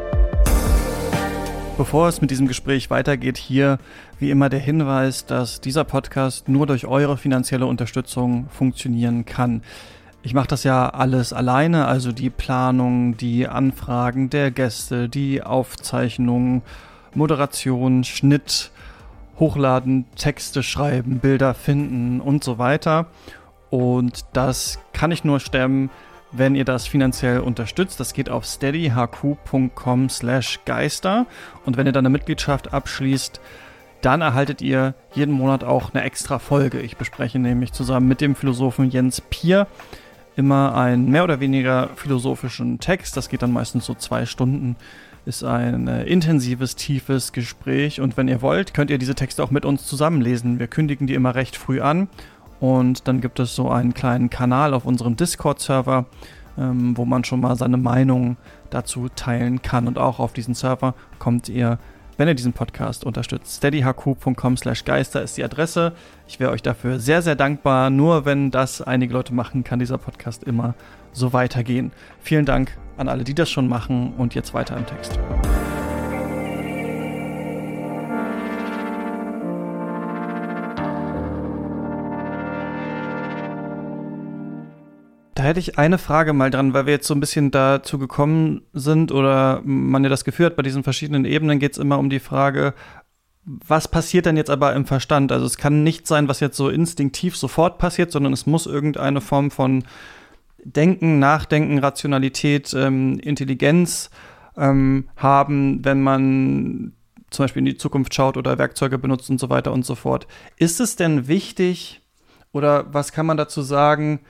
Bevor es mit diesem Gespräch weitergeht, hier wie immer der Hinweis, dass dieser Podcast nur durch eure finanzielle Unterstützung funktionieren kann. Ich mache das ja alles alleine, also die Planung, die Anfragen der Gäste, die Aufzeichnung, Moderation, Schnitt, Hochladen, Texte schreiben, Bilder finden und so weiter. Und das kann ich nur stemmen, wenn ihr das finanziell unterstützt. Das geht auf steadyhq.com slash Geister. Und wenn ihr dann eine Mitgliedschaft abschließt, dann erhaltet ihr jeden Monat auch eine extra Folge. Ich bespreche nämlich zusammen mit dem Philosophen Jens Pier immer einen mehr oder weniger philosophischen Text. Das geht dann meistens so zwei Stunden. Ist ein äh, intensives, tiefes Gespräch. Und wenn ihr wollt, könnt ihr diese Texte auch mit uns zusammenlesen. Wir kündigen die immer recht früh an. Und dann gibt es so einen kleinen Kanal auf unserem Discord-Server, ähm, wo man schon mal seine Meinung dazu teilen kann. Und auch auf diesen Server kommt ihr, wenn ihr diesen Podcast unterstützt. steadyhq.com slash Geister ist die Adresse. Ich wäre euch dafür sehr, sehr dankbar. Nur wenn das einige Leute machen, kann dieser Podcast immer so weitergehen. Vielen Dank an alle, die das schon machen. Und jetzt weiter im Text. Da hätte ich eine Frage mal dran, weil wir jetzt so ein bisschen dazu gekommen sind oder man ja das Gefühl hat, bei diesen verschiedenen Ebenen geht es immer um die Frage, was passiert denn jetzt aber im Verstand? Also es kann nicht sein, was jetzt so instinktiv sofort passiert, sondern es muss irgendeine Form von Denken, Nachdenken, Rationalität, ähm, Intelligenz ähm, haben, wenn man zum Beispiel in die Zukunft schaut oder Werkzeuge benutzt und so weiter und so fort. Ist es denn wichtig oder was kann man dazu sagen,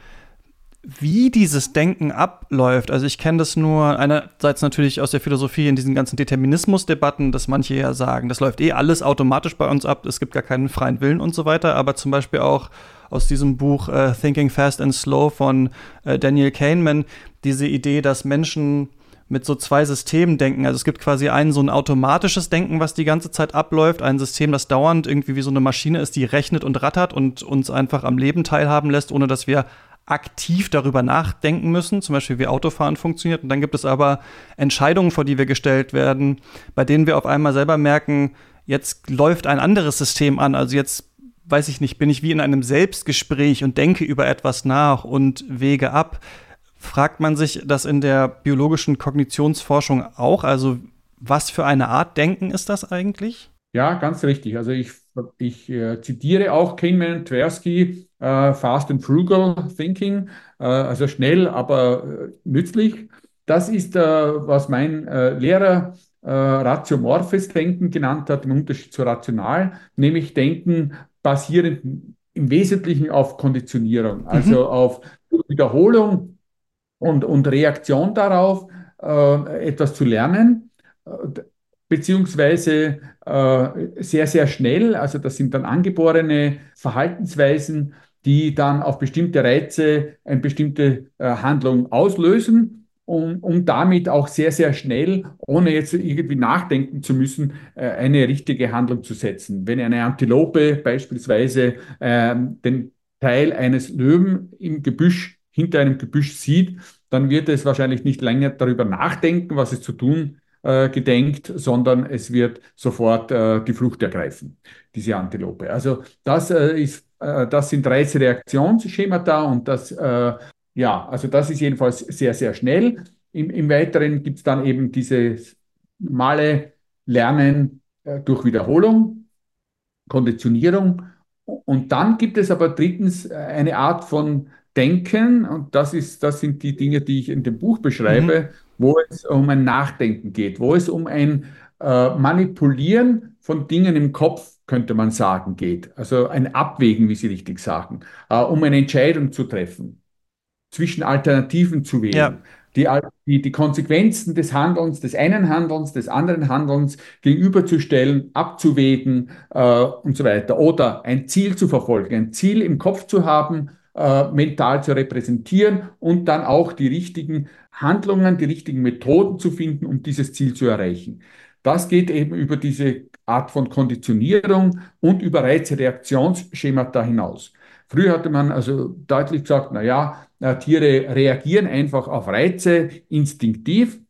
wie dieses Denken abläuft? Also ich kenne das nur einerseits natürlich aus der Philosophie in diesen ganzen Determinismus-Debatten, dass manche ja sagen, das läuft eh alles automatisch bei uns ab, es gibt gar keinen freien Willen und so weiter, aber zum Beispiel auch aus diesem Buch äh, Thinking Fast and Slow von äh, Daniel Kahneman, diese Idee, dass Menschen mit so zwei Systemen denken. Also es gibt quasi ein so ein automatisches Denken, was die ganze Zeit abläuft, ein System, das dauernd irgendwie wie so eine Maschine ist, die rechnet und rattert und uns einfach am Leben teilhaben lässt, ohne dass wir aktiv darüber nachdenken müssen, zum Beispiel wie Autofahren funktioniert. Und dann gibt es aber Entscheidungen, vor die wir gestellt werden, bei denen wir auf einmal selber merken, jetzt läuft ein anderes System an. Also jetzt, weiß ich nicht, bin ich wie in einem Selbstgespräch und denke über etwas nach und wäge ab. Fragt man sich das in der biologischen Kognitionsforschung auch? Also was für eine Art Denken ist das eigentlich? Ja, ganz richtig. Also ich, ich äh, zitiere auch Kahneman und Tversky, äh, Fast and Frugal Thinking, äh, also schnell, aber äh, nützlich. Das ist, äh, was mein äh, Lehrer äh, ratiomorphes Denken genannt hat, im Unterschied zu rational, nämlich Denken basierend im Wesentlichen auf Konditionierung, also Mhm. auf Wiederholung und, und Reaktion darauf, äh, etwas zu lernen. Äh, beziehungsweise äh, sehr, sehr schnell. Also das sind dann angeborene Verhaltensweisen, die dann auf bestimmte Reize eine bestimmte äh, Handlung auslösen, um, um damit auch sehr, sehr schnell, ohne jetzt irgendwie nachdenken zu müssen, äh, eine richtige Handlung zu setzen. Wenn eine Antilope beispielsweise äh, den Teil eines Löwen im Gebüsch, hinter einem Gebüsch sieht, dann wird es wahrscheinlich nicht länger darüber nachdenken, was es zu tun äh, gedenkt, sondern es wird sofort äh, die Flucht ergreifen, diese Antilope. Also das äh, ist, äh, das sind Reizreaktionsschemata und das, äh, ja, also das ist jedenfalls sehr, sehr schnell. Im, im Weiteren gibt es dann eben dieses normale Lernen äh, durch Wiederholung, Konditionierung. Und dann gibt es aber drittens äh, eine Art von Denken, und das ist, das sind die Dinge, die ich in dem Buch Mhm. beschreibe, wo es um ein Nachdenken geht, wo es um ein äh, Manipulieren von Dingen im Kopf, könnte man sagen, geht. Also ein Abwägen, wie Sie richtig sagen, äh, um eine Entscheidung zu treffen, zwischen Alternativen zu Ja. wählen, die, die, die Konsequenzen des Handelns, des einen Handelns, des anderen Handelns gegenüberzustellen, abzuwägen äh, und so weiter. Oder ein Ziel zu verfolgen, ein Ziel im Kopf zu haben, äh, mental zu repräsentieren und dann auch die richtigen Handlungen, die richtigen Methoden zu finden, um dieses Ziel zu erreichen. Das geht eben über diese Art von Konditionierung und über Reizreaktionsschemata hinaus. Früher hatte man also deutlich gesagt, na ja, äh, Tiere reagieren einfach auf Reize instinktiv,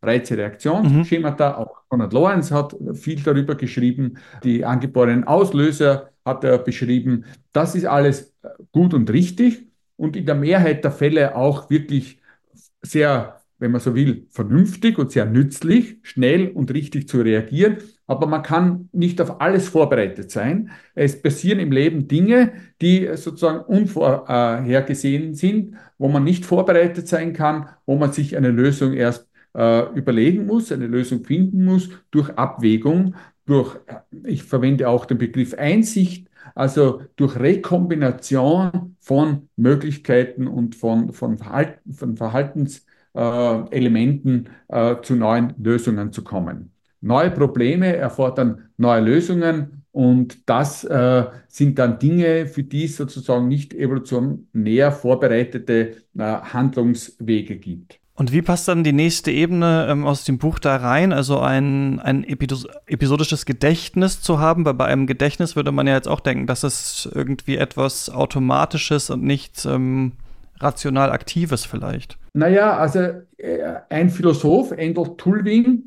Mhm. Reize-Reaktionsschemata. Auch Konrad Lorenz hat viel darüber geschrieben. Die angeborenen Auslöser hat er beschrieben. Das ist alles äh, gut und richtig. und in der Mehrheit der Fälle auch wirklich sehr, wenn man so will, vernünftig und sehr nützlich, schnell und richtig zu reagieren. Aber man kann nicht auf alles vorbereitet sein. Es passieren im Leben Dinge, die sozusagen unvorhergesehen sind, wo man nicht vorbereitet sein kann, wo man sich eine Lösung erst äh, überlegen muss, eine Lösung finden muss durch Abwägung, durch, ich verwende auch den Begriff Einsicht, also durch Rekombination von Möglichkeiten und von, von, Verhalten, von Verhaltenselementen äh, zu neuen Lösungen zu kommen. Neue Probleme erfordern neue Lösungen und das äh, sind dann Dinge, für die es sozusagen nicht evolutionär vorbereitete äh, Handlungswege gibt. Und wie passt dann die nächste Ebene ähm, aus dem Buch da rein? Also ein, ein Epidos- episodisches Gedächtnis zu haben, weil bei einem Gedächtnis würde man ja jetzt auch denken, das ist irgendwie etwas Automatisches und nicht ähm, rational Aktives vielleicht. Naja, also äh, ein Philosoph, Endel Tulving,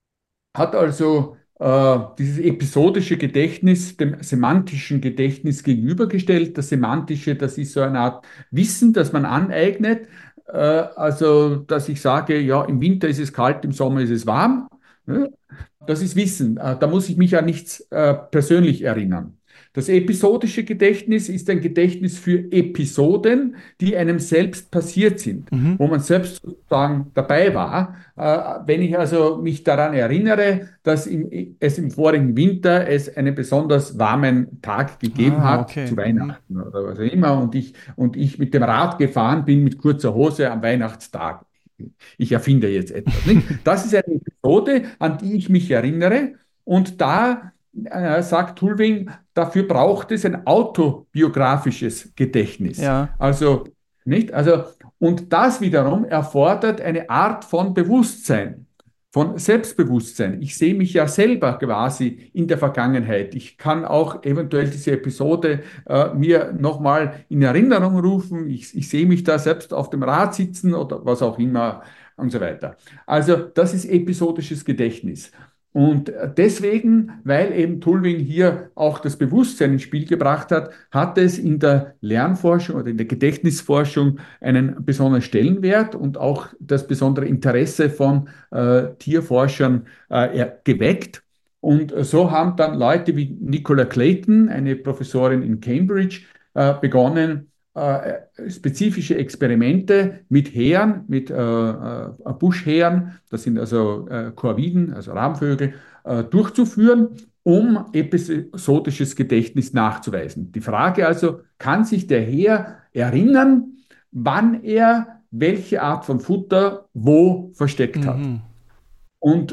hat also äh, dieses episodische Gedächtnis dem semantischen Gedächtnis gegenübergestellt. Das semantische, das ist so eine Art Wissen, das man aneignet. Äh, also, dass ich sage, ja, im Winter ist es kalt, im Sommer ist es warm. Ne? Das ist Wissen. Äh, da muss ich mich an nichts äh, persönlich erinnern. Das episodische Gedächtnis ist ein Gedächtnis für Episoden, die einem selbst passiert sind, Mhm. wo man selbst sozusagen dabei war. Äh, wenn ich also mich daran erinnere, dass im, es im vorigen Winter es einen besonders warmen Tag gegeben Ah, hat, okay. zu Mhm. Weihnachten oder was auch immer, und ich, und ich mit dem Rad gefahren bin mit kurzer Hose am Weihnachtstag. Ich erfinde jetzt etwas, nicht? Das ist eine Episode, an die ich mich erinnere, und da äh, sagt Tulving, dafür braucht es ein autobiografisches Gedächtnis. Ja. Also, nicht? Also, und das wiederum erfordert eine Art von Bewusstsein, von Selbstbewusstsein. Ich sehe mich ja selber quasi in der Vergangenheit. Ich kann auch eventuell diese Episode äh, mir nochmal in Erinnerung rufen. Ich, ich sehe mich da selbst auf dem Rad sitzen oder was auch immer und so weiter. Also das ist episodisches Gedächtnis. Und deswegen, weil eben Tulving hier auch das Bewusstsein ins Spiel gebracht hat, hat es in der Lernforschung oder in der Gedächtnisforschung einen besonderen Stellenwert und auch das besondere Interesse von äh, Tierforschern äh, geweckt. Und so haben dann Leute wie Nicola Clayton, eine Professorin in Cambridge, äh, begonnen, äh, spezifische Experimente mit Hähern, mit äh, äh, Buschhähern, das sind also äh, Korviden, also Rabenvögel, äh, durchzuführen, um episodisches Gedächtnis nachzuweisen. Die Frage also, kann sich der Häher erinnern, wann er welche Art von Futter wo versteckt hat? Mhm. Und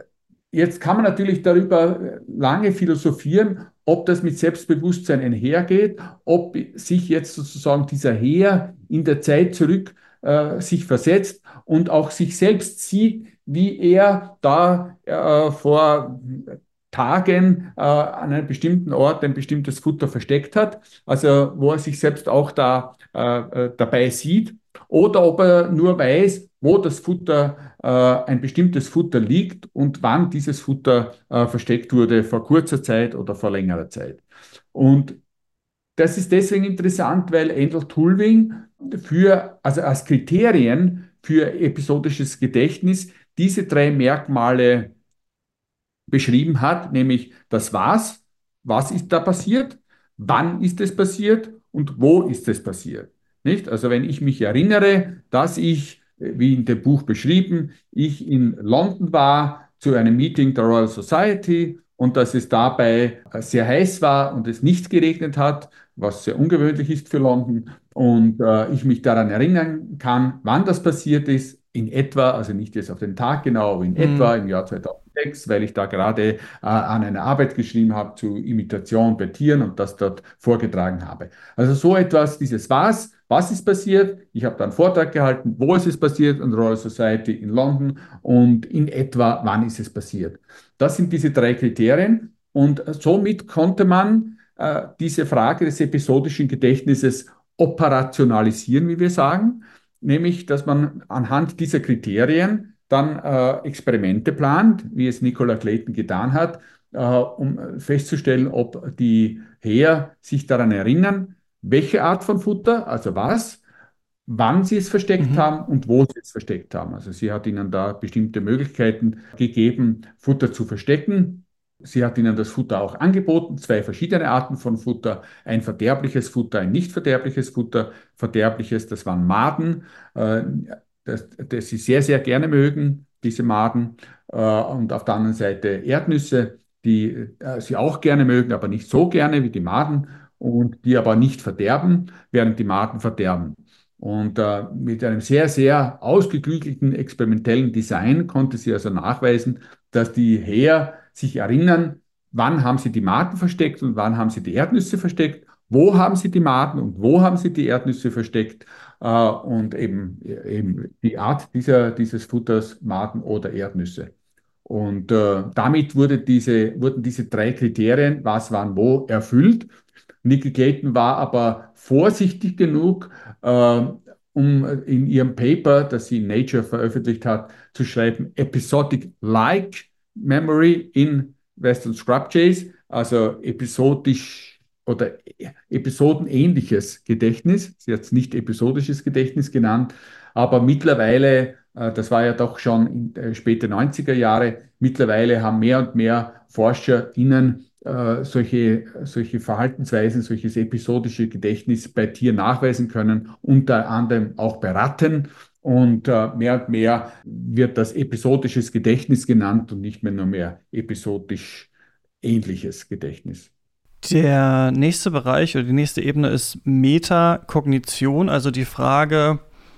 jetzt kann man natürlich darüber lange philosophieren, ob das mit Selbstbewusstsein einhergeht, ob sich jetzt sozusagen dieser Herr in der Zeit zurück äh, sich versetzt und auch sich selbst sieht, wie er da äh, vor Tagen äh, an einem bestimmten Ort ein bestimmtes Futter versteckt hat, also wo er sich selbst auch da äh, äh, dabei sieht, oder ob er nur weiß, wo das Futter, äh, ein bestimmtes Futter liegt und wann dieses Futter äh, versteckt wurde, vor kurzer Zeit oder vor längerer Zeit. Und das ist deswegen interessant, weil Endel Tulving für, also als Kriterien für episodisches Gedächtnis diese drei Merkmale beschrieben hat, nämlich das Was, was ist da passiert, wann ist es passiert und wo ist es passiert. Nicht? Also wenn ich mich erinnere, dass ich, wie in dem Buch beschrieben, ich in London war zu einem Meeting der Royal Society und dass es dabei sehr heiß war und es nicht geregnet hat, was sehr ungewöhnlich ist für London, und äh, ich mich daran erinnern kann, wann das passiert ist, in etwa, also nicht jetzt auf den Tag genau, aber in Mhm. etwa im Jahr zweitausendsechs, weil ich da gerade äh, an einer Arbeit geschrieben habe zu Imitation bei Tieren und das dort vorgetragen habe. Also so etwas, dieses Was, was ist passiert? Ich habe da einen Vortrag gehalten, wo ist es passiert, an der Royal Society in London, und in etwa, wann ist es passiert? Das sind diese drei Kriterien, und somit konnte man äh, diese Frage des episodischen Gedächtnisses operationalisieren, wie wir sagen, nämlich, dass man anhand dieser Kriterien dann äh, Experimente plant, wie es Nicola Clayton getan hat, äh, um festzustellen, ob die Häher sich daran erinnern, welche Art von Futter, also was, wann sie es versteckt Mhm. haben und wo sie es versteckt haben. Also sie hat ihnen da bestimmte Möglichkeiten gegeben, Futter zu verstecken. Sie hat ihnen das Futter auch angeboten, zwei verschiedene Arten von Futter, ein verderbliches Futter, ein nicht verderbliches Futter. Verderbliches, das waren Maden, äh, das, das sie sehr, sehr gerne mögen, diese Maden. Äh, und auf der anderen Seite Erdnüsse, die äh, sie auch gerne mögen, aber nicht so gerne wie die Maden und die aber nicht verderben, während die Maden verderben. Und äh, mit einem sehr, sehr ausgeklügelten experimentellen Design konnte sie also nachweisen, dass die Häher sich erinnern, wann haben sie die Maden versteckt und wann haben sie die Erdnüsse versteckt, wo haben sie die Maden und wo haben sie die Erdnüsse versteckt äh, und eben, eben die Art dieser, dieses Futters, Maden oder Erdnüsse. Und äh, damit wurde diese, wurden diese drei Kriterien, was, wann, wo, erfüllt. Nikki Clayton war aber vorsichtig genug, äh, um in ihrem Paper, das sie in Nature veröffentlicht hat, zu schreiben, Episodic-like Memory in Western Scrub Jays, also episodisch oder episodenähnliches Gedächtnis. Sie hat es nicht episodisches Gedächtnis genannt, aber mittlerweile, äh, das war ja doch schon in äh, späte neunziger Jahre, mittlerweile haben mehr und mehr ForscherInnen äh, solche, solche Verhaltensweisen, solches episodische Gedächtnis bei Tieren nachweisen können, unter anderem auch bei Ratten. Und äh, mehr und mehr wird das episodisches Gedächtnis genannt und nicht mehr nur mehr episodisch ähnliches Gedächtnis. Der nächste Bereich oder die nächste Ebene ist Metakognition, also die Frage,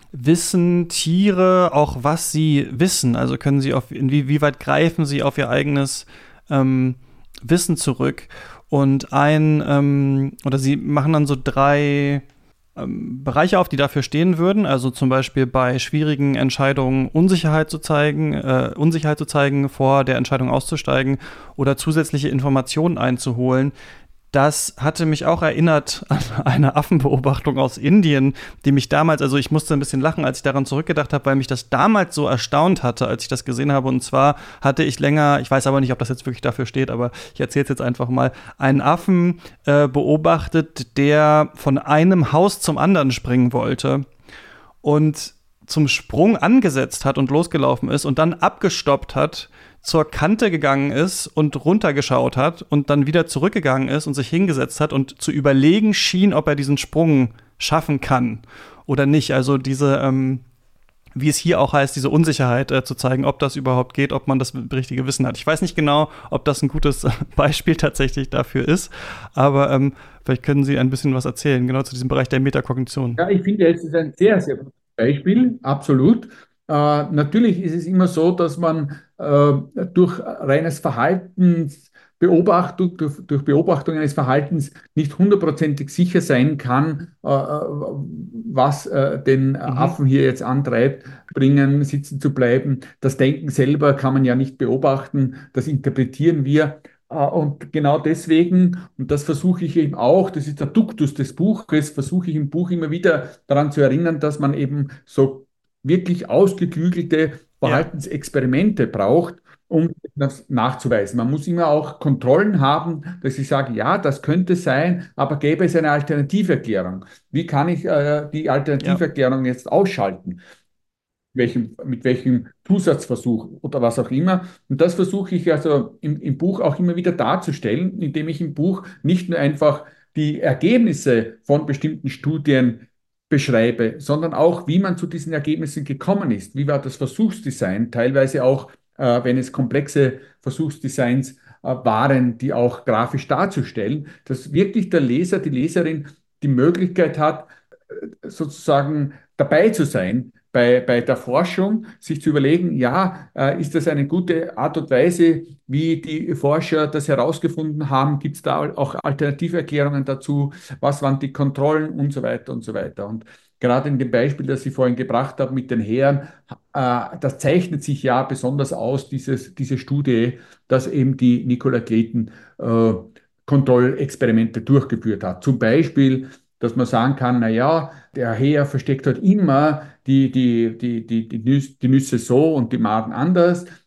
wissen Tiere auch, was sie wissen? Also können sie auf, inwieweit greifen sie auf ihr eigenes ähm, Wissen zurück? Und ein, ähm, oder sie machen dann so drei ähm, Bereiche auf, die dafür stehen würden. Also zum Beispiel bei schwierigen Entscheidungen Unsicherheit zu zeigen, äh, Unsicherheit zu zeigen, vor der Entscheidung auszusteigen oder zusätzliche Informationen einzuholen. Das hatte mich auch erinnert an eine Affenbeobachtung aus Indien, die mich damals, also ich musste ein bisschen lachen, als ich daran zurückgedacht habe, weil mich das damals so erstaunt hatte, als ich das gesehen habe. Und zwar hatte ich länger, ich weiß aber nicht, ob das jetzt wirklich dafür steht, aber ich erzähle es jetzt einfach mal, einen Affen äh, beobachtet, der von einem Haus zum anderen springen wollte und zum Sprung angesetzt hat und losgelaufen ist und dann abgestoppt hat, zur Kante gegangen ist und runtergeschaut hat und dann wieder zurückgegangen ist und sich hingesetzt hat und zu überlegen schien, ob er diesen Sprung schaffen kann oder nicht. Also diese, ähm, wie es hier auch heißt, diese Unsicherheit äh, zu zeigen, ob das überhaupt geht, ob man das richtige Wissen hat. Ich weiß nicht genau, ob das ein gutes Beispiel tatsächlich dafür ist, aber ähm, vielleicht können Sie ein bisschen was erzählen, genau zu diesem Bereich der Metakognition. Ja, ich finde, es ist ein sehr, sehr gutes Beispiel, absolut. Äh, natürlich ist es immer so, dass man äh, durch reines Verhaltensbeobachtung, durch, durch Beobachtung eines Verhaltens nicht hundertprozentig sicher sein kann, äh, was äh, den Mhm. Affen hier jetzt antreibt, springen, sitzen zu bleiben. Das Denken selber kann man ja nicht beobachten, das interpretieren wir. Äh, Und genau deswegen, und das versuche ich eben auch, das ist der Duktus des Buches, versuche ich im Buch immer wieder daran zu erinnern, dass man eben so wirklich ausgeklügelte Ja, Verhaltensexperimente braucht, um das nachzuweisen. Man muss immer auch Kontrollen haben, dass ich sage, ja, das könnte sein, aber gäbe es eine Alternativerklärung? Wie kann ich äh, die ja. Alternativerklärung jetzt ausschalten? Welchem, mit welchem Zusatzversuch oder was auch immer. Und das versuche ich also im, im Buch auch immer wieder darzustellen, indem ich im Buch nicht nur einfach die Ergebnisse von bestimmten Studien beschreibe, sondern auch, wie man zu diesen Ergebnissen gekommen ist. Wie war das Versuchsdesign? Teilweise auch, äh, wenn es komplexe Versuchsdesigns äh, waren, die auch grafisch darzustellen, dass wirklich der Leser, die Leserin die Möglichkeit hat, sozusagen dabei zu sein bei, bei der Forschung, sich zu überlegen, ja, äh, ist das eine gute Art und Weise, wie die Forscher das herausgefunden haben? Gibt es da auch Alternativerklärungen dazu? Was waren die Kontrollen und so weiter und so weiter? Und gerade in dem Beispiel, das ich vorhin gebracht habe mit den Heeren, äh, das zeichnet sich ja besonders aus, dieses, diese Studie, dass eben die Nicola Clayton äh, Kontrollexperimente durchgeführt hat. Zum Beispiel, dass man sagen kann, naja, der Häher versteckt halt immer die, die, die, die, die, Nüsse, die Nüsse so und die Maden anders.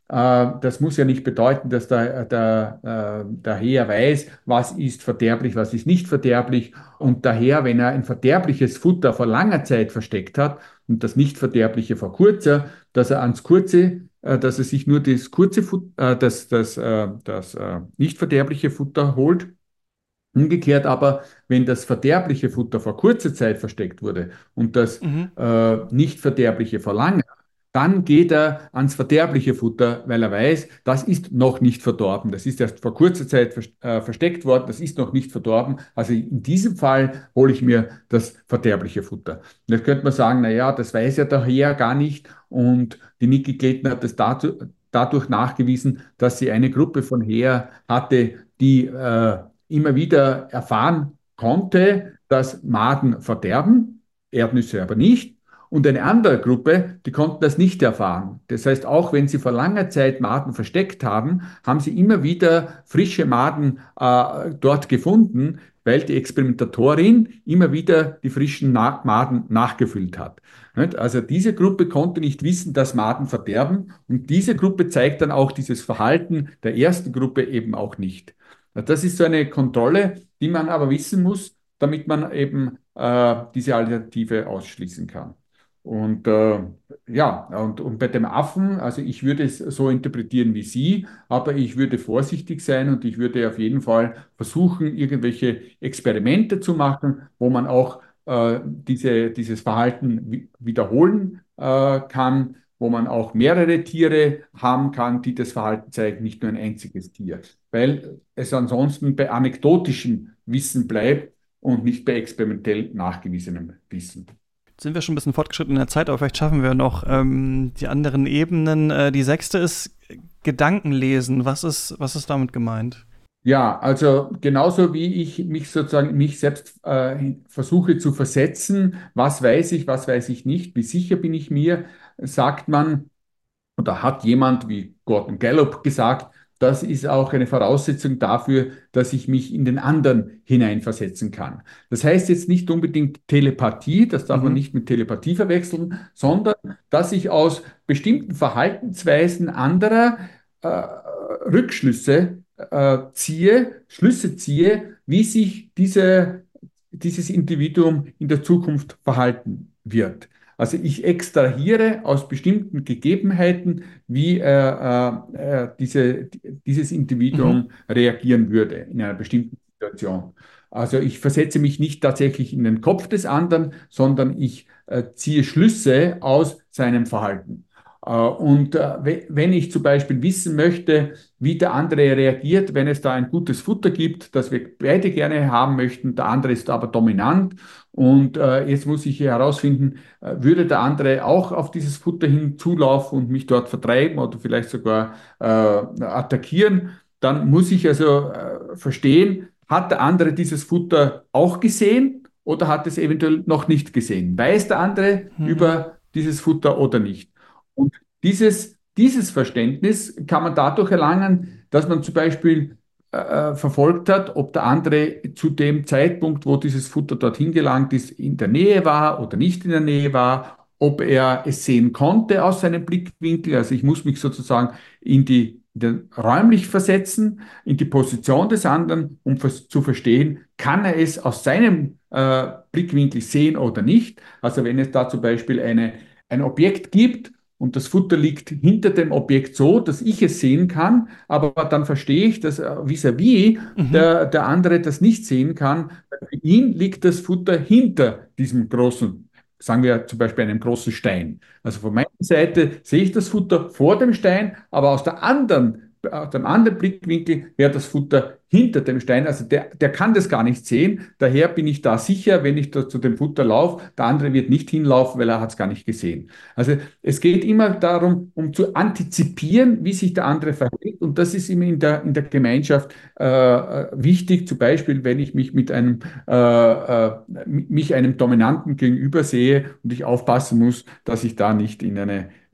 Äh, das muss ja nicht bedeuten, dass der, der, äh, der Herr weiß, was ist verderblich, was ist nicht verderblich. Und daher, wenn er ein verderbliches Futter vor langer Zeit versteckt hat und das nicht verderbliche vor kurzer, dass er ans kurze, äh, dass er sich nur das kurze Futter, äh, das, das, äh, das äh, nicht verderbliche Futter holt. Umgekehrt aber, wenn das verderbliche Futter vor kurzer Zeit versteckt wurde und das Mhm. äh, nicht verderbliche vor langer, dann geht er ans verderbliche Futter, weil er weiß, das ist noch nicht verdorben. Das ist erst vor kurzer Zeit vers äh, versteckt worden, das ist noch nicht verdorben. Also in diesem Fall hole ich mir das verderbliche Futter. Und jetzt könnte man sagen, naja, das weiß ja der Herr gar nicht. Und die Niki Clayton hat das dazu, dadurch nachgewiesen, dass sie eine Gruppe von Heer hatte, die äh, immer wieder erfahren konnte, dass Maden verderben, Erdnüsse aber nicht. Und eine andere Gruppe, die konnten das nicht erfahren. Das heißt, auch wenn sie vor langer Zeit Maden versteckt haben, haben sie immer wieder frische Maden äh, dort gefunden, weil die Experimentatorin immer wieder die frischen Na Maden nachgefüllt hat. Nicht? Also diese Gruppe konnte nicht wissen, dass Maden verderben, und diese Gruppe zeigt dann auch dieses Verhalten der ersten Gruppe eben auch nicht. Das ist so eine Kontrolle, die man aber wissen muss, damit man eben äh, diese Alternative ausschließen kann. Und äh, ja, und, und bei dem Affen, also ich würde es so interpretieren wie Sie, aber ich würde vorsichtig sein und ich würde auf jeden Fall versuchen, irgendwelche Experimente zu machen, wo man auch äh, diese, dieses Verhalten wi wiederholen äh, kann, wo man auch mehrere Tiere haben kann, die das Verhalten zeigen, nicht nur ein einziges Tier, weil es ansonsten bei anekdotischem Wissen bleibt und nicht bei experimentell nachgewiesenem Wissen. Jetzt sind wir schon ein bisschen fortgeschritten in der Zeit, aber vielleicht schaffen wir noch ähm, die anderen Ebenen. Äh, die sechste ist Gedankenlesen. Was ist, was ist damit gemeint? Ja, also genauso wie ich mich sozusagen mich selbst äh, versuche zu versetzen, was weiß ich, was weiß ich nicht, wie sicher bin ich mir, sagt man, oder hat jemand wie Gordon Gallup gesagt, das ist auch eine Voraussetzung dafür, dass ich mich in den anderen hineinversetzen kann. Das heißt jetzt nicht unbedingt Telepathie, das darf man Mhm. nicht mit Telepathie verwechseln, sondern dass ich aus bestimmten Verhaltensweisen anderer äh, Rückschlüsse äh, ziehe, Schlüsse ziehe, wie sich diese, dieses Individuum in der Zukunft verhalten wird. Also ich extrahiere aus bestimmten Gegebenheiten, wie äh, äh, äh, diese, dieses Mhm. Individuum reagieren würde in einer bestimmten Situation. Also ich versetze mich nicht tatsächlich in den Kopf des anderen, sondern ich äh, ziehe Schlüsse aus seinem Verhalten. Äh, und äh, we- wenn ich zum Beispiel wissen möchte, wie der andere reagiert, wenn es da ein gutes Futter gibt, das wir beide gerne haben möchten, der andere ist aber dominant, und äh, jetzt muss ich hier herausfinden, äh, würde der andere auch auf dieses Futter hinzulaufen und mich dort vertreiben oder vielleicht sogar äh, attackieren, dann muss ich also äh, verstehen, hat der andere dieses Futter auch gesehen oder hat es eventuell noch nicht gesehen? Weiß der andere Mhm. über dieses Futter oder nicht? Und dieses, dieses Verständnis kann man dadurch erlangen, dass man zum Beispiel äh, verfolgt hat, ob der andere zu dem Zeitpunkt, wo dieses Futter dorthin gelangt ist, in der Nähe war oder nicht in der Nähe war, ob er es sehen konnte aus seinem Blickwinkel. Also ich muss mich sozusagen in die, in den, räumlich versetzen, in die Position des anderen, um vers zu verstehen, kann er es aus seinem äh, Blickwinkel sehen oder nicht. Also wenn es da zum Beispiel eine, ein Objekt gibt, und das Futter liegt hinter dem Objekt so, dass ich es sehen kann, aber dann verstehe ich, dass äh, vis-à-vis Mhm. der, der andere das nicht sehen kann. Für ihn liegt das Futter hinter diesem großen, sagen wir zum Beispiel einem großen Stein. Also von meiner Seite sehe ich das Futter vor dem Stein, aber aus der anderen, aus dem anderen Blickwinkel wäre das Futter hinter dem Stein. Also der, der kann das gar nicht sehen. Daher bin ich da sicher, wenn ich da zu dem Futter laufe, der andere wird nicht hinlaufen, weil er hat es gar nicht gesehen. Also es geht immer darum, um zu antizipieren, wie sich der andere verhält. Und das ist immer in der, in der Gemeinschaft äh, äh, wichtig. Zum Beispiel, wenn ich mich mit einem, äh, äh, mich einem Dominanten gegenüber sehe und ich aufpassen muss, dass ich da nicht in eine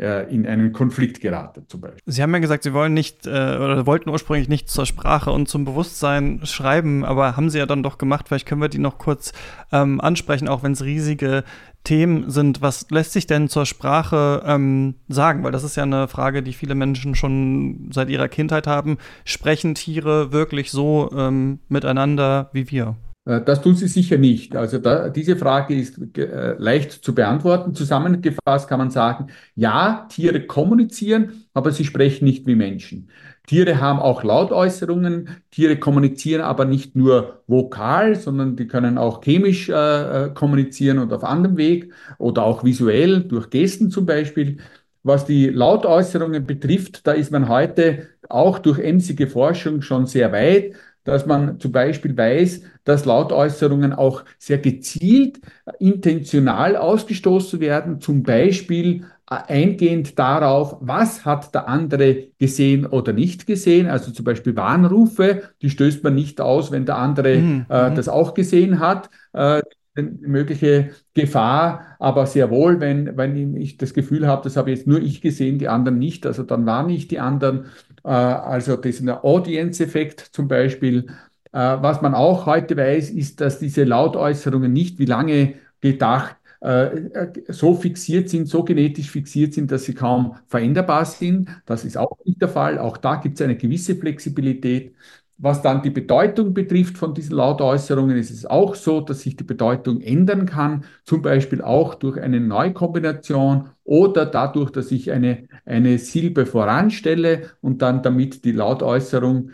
äh, in einen Konflikt gerate, zum Beispiel. Sie haben ja gesagt, Sie wollen nicht äh, oder wollten ursprünglich nicht zur Sprache und zum Bewusstsein schreiben, aber haben Sie ja dann doch gemacht. Vielleicht können wir die noch kurz ähm, ansprechen, auch wenn es riesige Themen sind. Was lässt sich denn zur Sprache ähm, sagen? Weil das ist ja eine Frage, die viele Menschen schon seit ihrer Kindheit haben. Sprechen Tiere wirklich so ähm, miteinander wie wir? Das tun sie sicher nicht. Also da, diese Frage ist äh, leicht zu beantworten. Zusammengefasst kann man sagen, ja, Tiere kommunizieren, aber sie sprechen nicht wie Menschen. Tiere haben auch Lautäußerungen. Tiere kommunizieren aber nicht nur vokal, sondern die können auch chemisch äh, kommunizieren und auf anderem Weg oder auch visuell durch Gesten zum Beispiel. Was die Lautäußerungen betrifft, da ist man heute auch durch emsige Forschung schon sehr weit, dass man zum Beispiel weiß, dass Lautäußerungen auch sehr gezielt, intentional ausgestoßen werden, zum Beispiel eingehend darauf, was hat der andere gesehen oder nicht gesehen. Also zum Beispiel Warnrufe, die stößt man nicht aus, wenn der andere Mhm. äh, das auch gesehen hat. Äh, mögliche Gefahr, aber sehr wohl, wenn, wenn ich das Gefühl habe, das habe jetzt nur ich gesehen, die anderen nicht, also dann waren nicht die anderen. Äh, also das ist ein Audience-Effekt zum Beispiel. Äh, was man auch heute weiß, ist, dass diese Lautäußerungen nicht, wie lange gedacht, äh, so fixiert sind, so genetisch fixiert sind, dass sie kaum veränderbar sind. Das ist auch nicht der Fall. Auch da gibt es eine gewisse Flexibilität. Was dann die Bedeutung betrifft von diesen Lautäußerungen, ist es auch so, dass sich die Bedeutung ändern kann, zum Beispiel auch durch eine Neukombination oder dadurch, dass ich eine, eine Silbe voranstelle und dann damit die Lautäußerung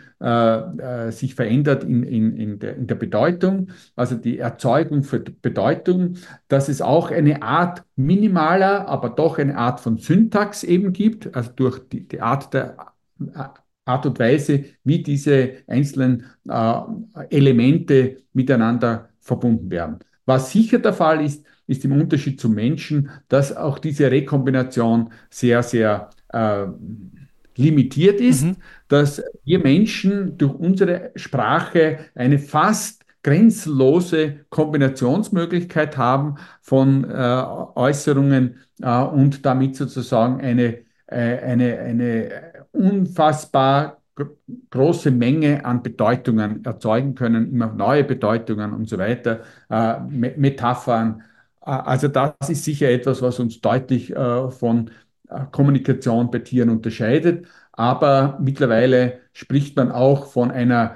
äh, äh, sich verändert in, in, in, der, in der Bedeutung, also die Erzeugung für Bedeutung, dass es auch eine Art minimaler, aber doch eine Art von Syntax eben gibt, also durch die, die Art der Art und Weise, wie diese einzelnen äh, Elemente miteinander verbunden werden. Was sicher der Fall ist, ist im Unterschied zum Menschen, dass auch diese Rekombination sehr, sehr äh, limitiert ist, Mhm. dass wir Menschen durch unsere Sprache eine fast grenzenlose Kombinationsmöglichkeit haben von äh, Äußerungen äh, und damit sozusagen eine, äh, eine, eine unfassbar große Menge an Bedeutungen erzeugen können, immer neue Bedeutungen und so weiter, äh, Metaphern. Äh, also das ist sicher etwas, was uns deutlich äh, von äh, Kommunikation bei Tieren unterscheidet. Aber mittlerweile spricht man auch von einer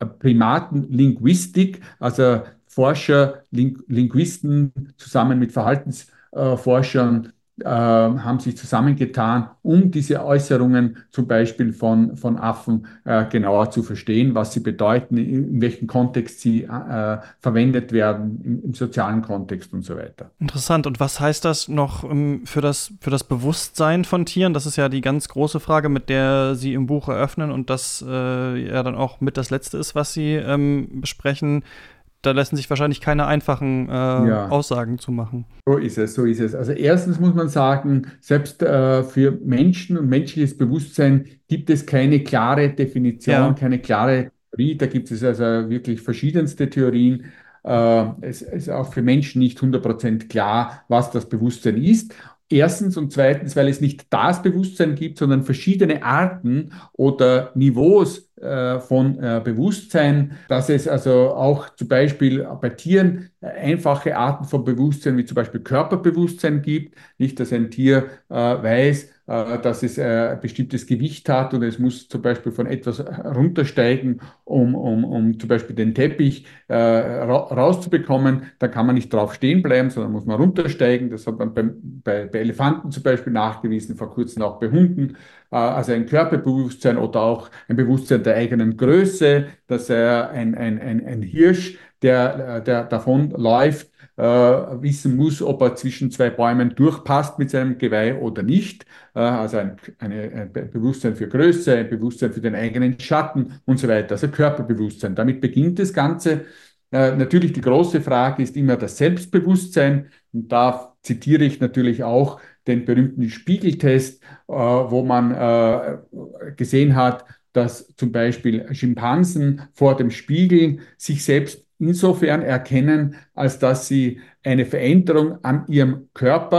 Primatenlinguistik, also Forscher, Ling Linguisten zusammen mit Verhaltensforschern äh, haben sich zusammengetan, um diese Äußerungen zum Beispiel von, von Affen äh, genauer zu verstehen, was sie bedeuten, in, in welchem Kontext sie äh, verwendet werden, im, im sozialen Kontext und so weiter. Interessant. Und was heißt das noch um, für das, für das Bewusstsein von Tieren? Das ist ja die ganz große Frage, mit der Sie im Buch eröffnen und das äh, ja dann auch mit das Letzte ist, was Sie ähm, besprechen. Da lassen sich wahrscheinlich keine einfachen äh, Ja. Aussagen zu machen. So ist es, so ist es. Also erstens muss man sagen, selbst äh, für Menschen und menschliches Bewusstsein gibt es keine klare Definition, Ja. keine klare Theorie. Da gibt es also wirklich verschiedenste Theorien. Äh, es ist auch für Menschen nicht hundert Prozent klar, was das Bewusstsein ist. Erstens und zweitens, weil es nicht das Bewusstsein gibt, sondern verschiedene Arten oder Niveaus äh, von äh, Bewusstsein, dass es also auch zum Beispiel bei Tieren äh, einfache Arten von Bewusstsein, wie zum Beispiel Körperbewusstsein gibt. Nicht, dass ein Tier äh, weiß, äh, dass es äh, ein bestimmtes Gewicht hat und es muss zum Beispiel von etwas runtersteigen, um, um, um zum Beispiel den Teppich äh, ra rauszubekommen. Da kann man nicht drauf stehen bleiben, sondern muss man runtersteigen. Das hat man beim, bei, bei Elefanten zum Beispiel nachgewiesen, vor kurzem auch bei Hunden. Äh, also ein Körperbewusstsein oder auch ein Bewusstsein der eigenen Größe, dass er ein, ein, ein, ein Hirsch, der, der davon läuft, äh, wissen muss, ob er zwischen zwei Bäumen durchpasst mit seinem Geweih oder nicht. Äh, also ein, eine, ein Bewusstsein für Größe, ein Bewusstsein für den eigenen Schatten und so weiter. Also Körperbewusstsein. Damit beginnt das Ganze. Äh, natürlich die große Frage ist immer das Selbstbewusstsein. Und da zitiere ich natürlich auch den berühmten Spiegeltest, äh, wo man äh, gesehen hat, dass zum Beispiel Schimpansen vor dem Spiegel sich selbst insofern erkennen, als dass sie eine Veränderung an ihrem Körper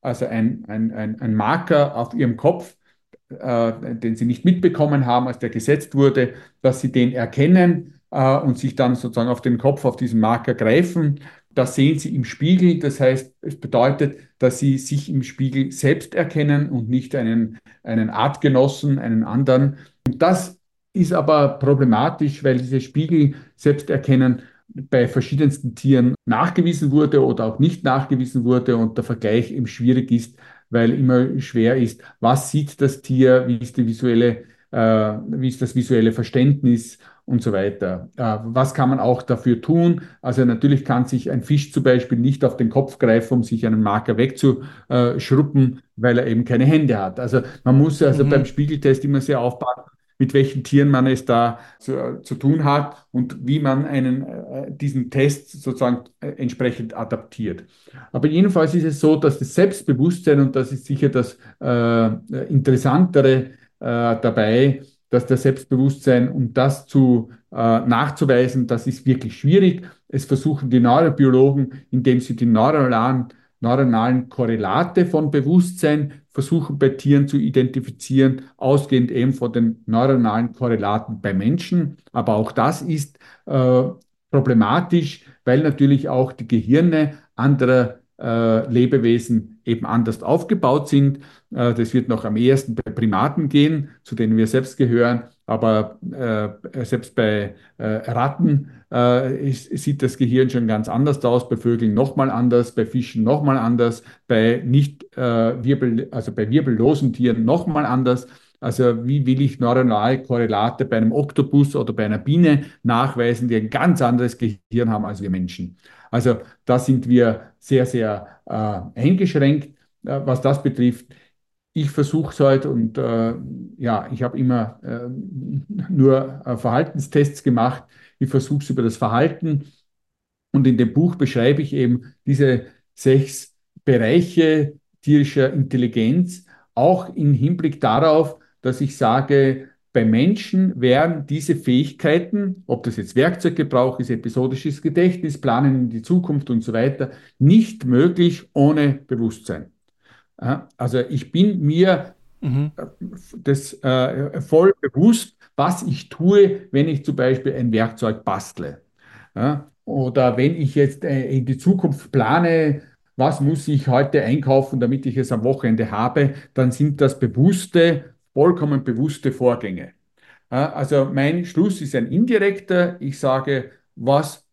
also ein, ein, ein, ein Marker auf ihrem Kopf, äh, den sie nicht mitbekommen haben, als der gesetzt wurde, dass sie den erkennen äh, und sich dann sozusagen auf den Kopf, auf diesen Marker greifen. Das sehen sie im Spiegel. Das heißt, es bedeutet, dass sie sich im Spiegel selbst erkennen und nicht einen, einen Artgenossen, einen anderen. Und das ist aber problematisch, weil diese Spiegel Selbsterkennen bei verschiedensten Tieren nachgewiesen wurde oder auch nicht nachgewiesen wurde und der Vergleich eben schwierig ist, weil immer schwer ist, was sieht das Tier, wie ist die visuelle, äh, wie ist das visuelle Verständnis und so weiter. Äh, was kann man auch dafür tun? Also natürlich kann sich ein Fisch zum Beispiel nicht auf den Kopf greifen, um sich einen Marker wegzuschruppen, weil er eben keine Hände hat. Also man muss also beim Mhm. Spiegeltest immer sehr aufpassen, mit welchen Tieren man es da zu, zu tun hat und wie man einen, äh, diesen Test sozusagen äh, entsprechend adaptiert. Aber jedenfalls ist es so, dass das Selbstbewusstsein, und das ist sicher das äh, Interessantere äh, dabei, dass das Selbstbewusstsein, um das zu äh, nachzuweisen, das ist wirklich schwierig. Es versuchen die Neurobiologen, indem sie die neuronalen, neuronalen Korrelate von Bewusstsein versuchen bei Tieren zu identifizieren, ausgehend eben von den neuronalen Korrelaten bei Menschen. Aber auch das ist äh, problematisch, weil natürlich auch die Gehirne anderer äh, Lebewesen eben anders aufgebaut sind. Äh, das wird noch am ehesten bei Primaten gehen, zu denen wir selbst gehören. Aber äh, selbst bei äh, Ratten äh, ist, sieht das Gehirn schon ganz anders aus, bei Vögeln nochmal anders, bei Fischen nochmal anders, bei nicht äh, Wirbel, also bei wirbellosen Tieren nochmal anders. Also wie will ich neuronale Korrelate bei einem Oktopus oder bei einer Biene nachweisen, die ein ganz anderes Gehirn haben als wir Menschen? Also da sind wir sehr, sehr äh, eingeschränkt, äh, was das betrifft. Ich versuche es halt und äh, ja, ich habe immer äh, nur äh, Verhaltenstests gemacht. Ich versuche es über das Verhalten und in dem Buch beschreibe ich eben diese sechs Bereiche tierischer Intelligenz, auch im Hinblick darauf, dass ich sage, bei Menschen wären diese Fähigkeiten, ob das jetzt Werkzeuggebrauch ist, episodisches Gedächtnis, Planen in die Zukunft und so weiter, nicht möglich ohne Bewusstsein. Ja, also ich bin mir Mhm. das äh, voll bewusst, was ich tue, wenn ich zum Beispiel ein Werkzeug bastle. Ja? Oder wenn ich jetzt äh, in die Zukunft plane, was muss ich heute einkaufen, damit ich es am Wochenende habe, dann sind das bewusste, vollkommen bewusste Vorgänge. Ja? Also mein Schluss ist ein indirekter. Ich sage, was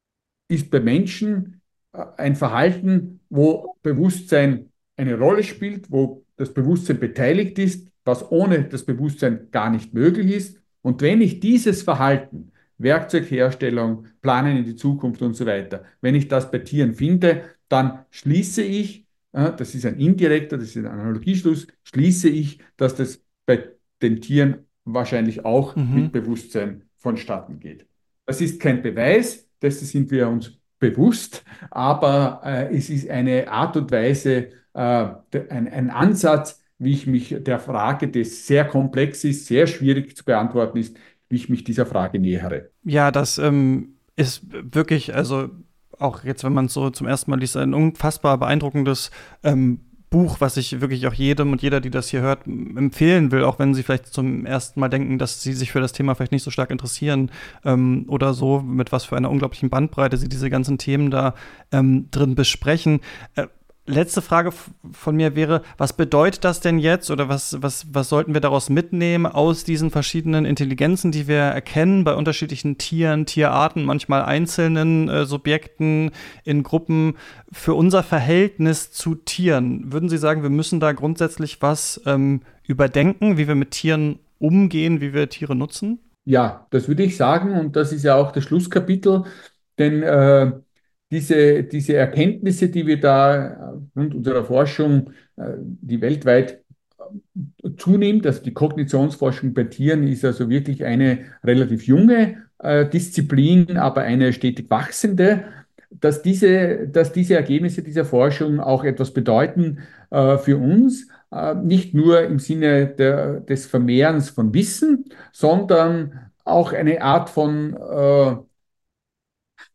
ist bei Menschen äh, ein Verhalten, wo Bewusstsein eine Rolle spielt, wo das Bewusstsein beteiligt ist, was ohne das Bewusstsein gar nicht möglich ist. Und wenn ich dieses Verhalten, Werkzeugherstellung, Planen in die Zukunft und so weiter, wenn ich das bei Tieren finde, dann schließe ich, äh, das ist ein indirekter, das ist ein Analogieschluss, schließe ich, dass das bei den Tieren wahrscheinlich auch mit Mhm. Bewusstsein vonstatten geht. Das ist kein Beweis, dessen sind wir uns bewusst, aber äh, es ist eine Art und Weise, äh, ein, ein Ansatz, wie ich mich der Frage, die sehr komplex ist, sehr schwierig zu beantworten ist, wie ich mich dieser Frage nähere. Ja, das ähm, ist wirklich, also auch jetzt, wenn man es so zum ersten Mal liest, ein unfassbar beeindruckendes ähm, Buch, was ich wirklich auch jedem und jeder, die das hier hört, m- empfehlen will, auch wenn sie vielleicht zum ersten Mal denken, dass sie sich für das Thema vielleicht nicht so stark interessieren ähm, oder so, mit was für einer unglaublichen Bandbreite sie diese ganzen Themen da ähm, drin besprechen. Äh, Letzte Frage f- von mir wäre, was bedeutet das denn jetzt oder was, was, was sollten wir daraus mitnehmen aus diesen verschiedenen Intelligenzen, die wir erkennen bei unterschiedlichen Tieren, Tierarten, manchmal einzelnen äh, Subjekten in Gruppen für unser Verhältnis zu Tieren? Würden Sie sagen, wir müssen da grundsätzlich was ähm, überdenken, wie wir mit Tieren umgehen, wie wir Tiere nutzen? Ja, das würde ich sagen und das ist ja auch das Schlusskapitel, denn äh, diese, diese Erkenntnisse, die wir da aufgrund unserer Forschung, äh, die weltweit äh, zunimmt, also die Kognitionsforschung bei Tieren ist also wirklich eine relativ junge äh, Disziplin, aber eine stetig wachsende, dass diese, dass diese Ergebnisse dieser Forschung auch etwas bedeuten äh, für uns, äh, nicht nur im Sinne der, des Vermehrens von Wissen, sondern auch eine Art von äh,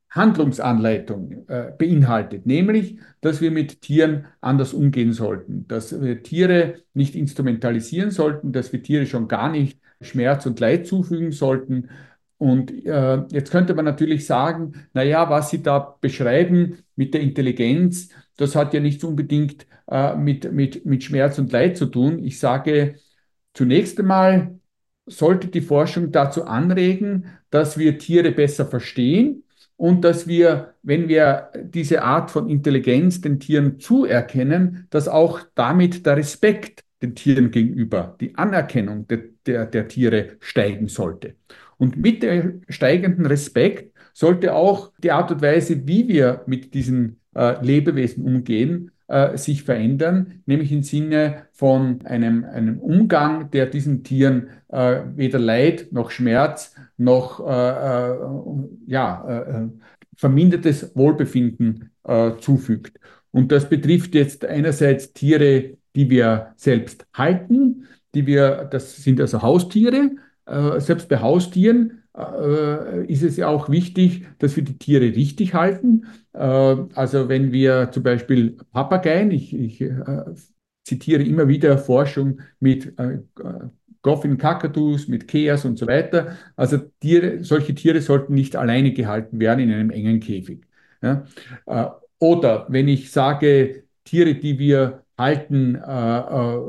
Handlungsanleitung äh, beinhaltet, nämlich, dass wir mit Tieren anders umgehen sollten, dass wir Tiere nicht instrumentalisieren sollten, dass wir Tiere schon gar nicht Schmerz und Leid zufügen sollten. Und äh, jetzt könnte man natürlich sagen, naja, was Sie da beschreiben mit der Intelligenz, das hat ja nicht unbedingt äh, mit, mit, mit Schmerz und Leid zu tun. Ich sage, zunächst einmal sollte die Forschung dazu anregen, dass wir Tiere besser verstehen und dass wir, wenn wir diese Art von Intelligenz den Tieren zuerkennen, dass auch damit der Respekt den Tieren gegenüber, die Anerkennung der, der, der Tiere steigen sollte. Und mit dem steigenden Respekt sollte auch die Art und Weise, wie wir mit diesen äh, Lebewesen umgehen, äh, sich verändern, nämlich im Sinne von einem, einem Umgang, der diesen Tieren äh, weder Leid noch Schmerz noch äh, äh, ja, äh, vermindertes Wohlbefinden äh, zufügt. Und das betrifft jetzt einerseits Tiere, die wir selbst halten, die wir, das sind also Haustiere. Äh, selbst bei Haustieren äh, ist es ja auch wichtig, dass wir die Tiere richtig halten. Äh, also wenn wir zum Beispiel Papageien, ich, ich äh, zitiere immer wieder Forschung mit äh, Goffin-Kakadus, mit Keas und so weiter. Also Tiere, solche Tiere sollten nicht alleine gehalten werden in einem engen Käfig. Ja? Äh, oder wenn ich sage, Tiere, die wir halten, äh,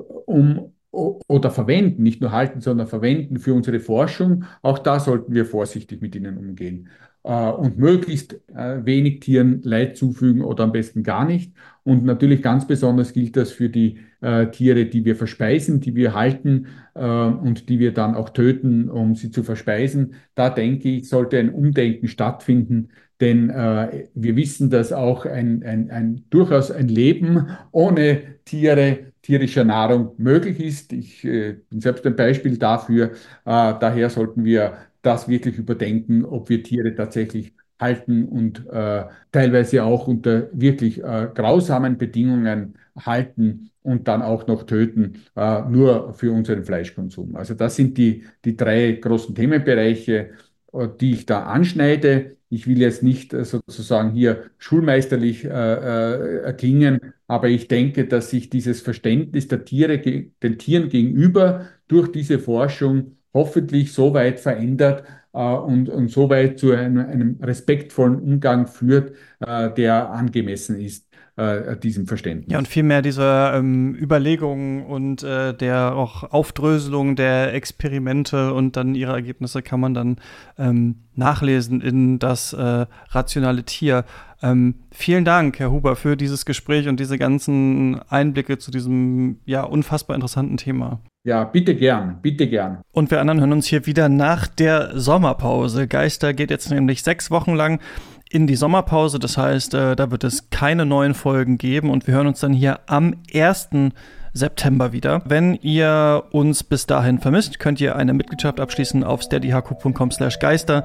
um oder verwenden, nicht nur halten, sondern verwenden für unsere Forschung, auch da sollten wir vorsichtig mit ihnen umgehen äh, und möglichst äh, wenig Tieren Leid zufügen oder am besten gar nicht. Und natürlich ganz besonders gilt das für die äh, Tiere, die wir verspeisen, die wir halten äh, und die wir dann auch töten, um sie zu verspeisen. Da denke ich, sollte ein Umdenken stattfinden, denn äh, wir wissen, dass auch ein, ein, ein, durchaus ein Leben ohne Tiere, tierischer Nahrung möglich ist. Ich äh, bin selbst ein Beispiel dafür. Äh, daher sollten wir das wirklich überdenken, ob wir Tiere tatsächlich halten und äh, teilweise auch unter wirklich äh, grausamen Bedingungen halten und dann auch noch töten, äh, nur für unseren Fleischkonsum. Also das sind die, die drei großen Themenbereiche, äh, die ich da anschneide. Ich will jetzt nicht äh, sozusagen hier schulmeisterlich äh, äh, klingen, aber ich denke, dass sich dieses Verständnis der Tiere, den Tieren gegenüber durch diese Forschung hoffentlich so weit verändert äh, und, und so weit zu einem, einem respektvollen Umgang führt, äh, der angemessen ist äh, diesem Verständnis. Ja, und vielmehr diese ähm, Überlegungen und äh, der auch Aufdröselung der Experimente und dann ihre Ergebnisse kann man dann ähm, nachlesen in das äh, rationale Tier. Ähm, vielen Dank, Herr Huber, für dieses Gespräch und diese ganzen Einblicke zu diesem ja unfassbar interessanten Thema. Ja, bitte gern, bitte gern. Und wir anderen hören uns hier wieder nach der Sommerpause. Geister geht jetzt nämlich sechs Wochen lang in die Sommerpause. Das heißt, äh, da wird es keine neuen Folgen geben und wir hören uns dann hier am ersten September wieder. Wenn ihr uns bis dahin vermisst, könnt ihr eine Mitgliedschaft abschließen auf steadyhq punkt com slash geister.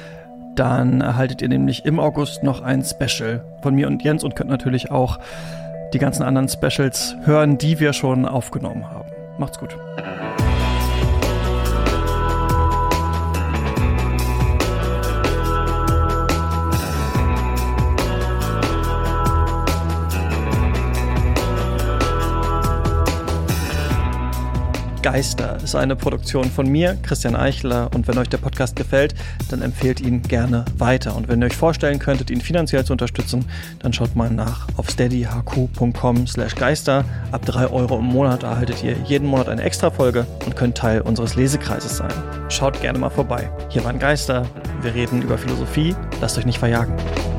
Dann erhaltet ihr nämlich im August noch ein Special von mir und Jens und könnt natürlich auch die ganzen anderen Specials hören, die wir schon aufgenommen haben. Macht's gut. Geister ist eine Produktion von mir, Christian Eichler, und wenn euch der Podcast gefällt, dann empfehlt ihn gerne weiter. Und wenn ihr euch vorstellen könntet, ihn finanziell zu unterstützen, dann schaut mal nach auf steadyhq punkt com slash geister. Ab drei Euro im Monat erhaltet ihr jeden Monat eine Extra-Folge und könnt Teil unseres Lesekreises sein. Schaut gerne mal vorbei. Hier waren Geister, wir reden über Philosophie, lasst euch nicht verjagen.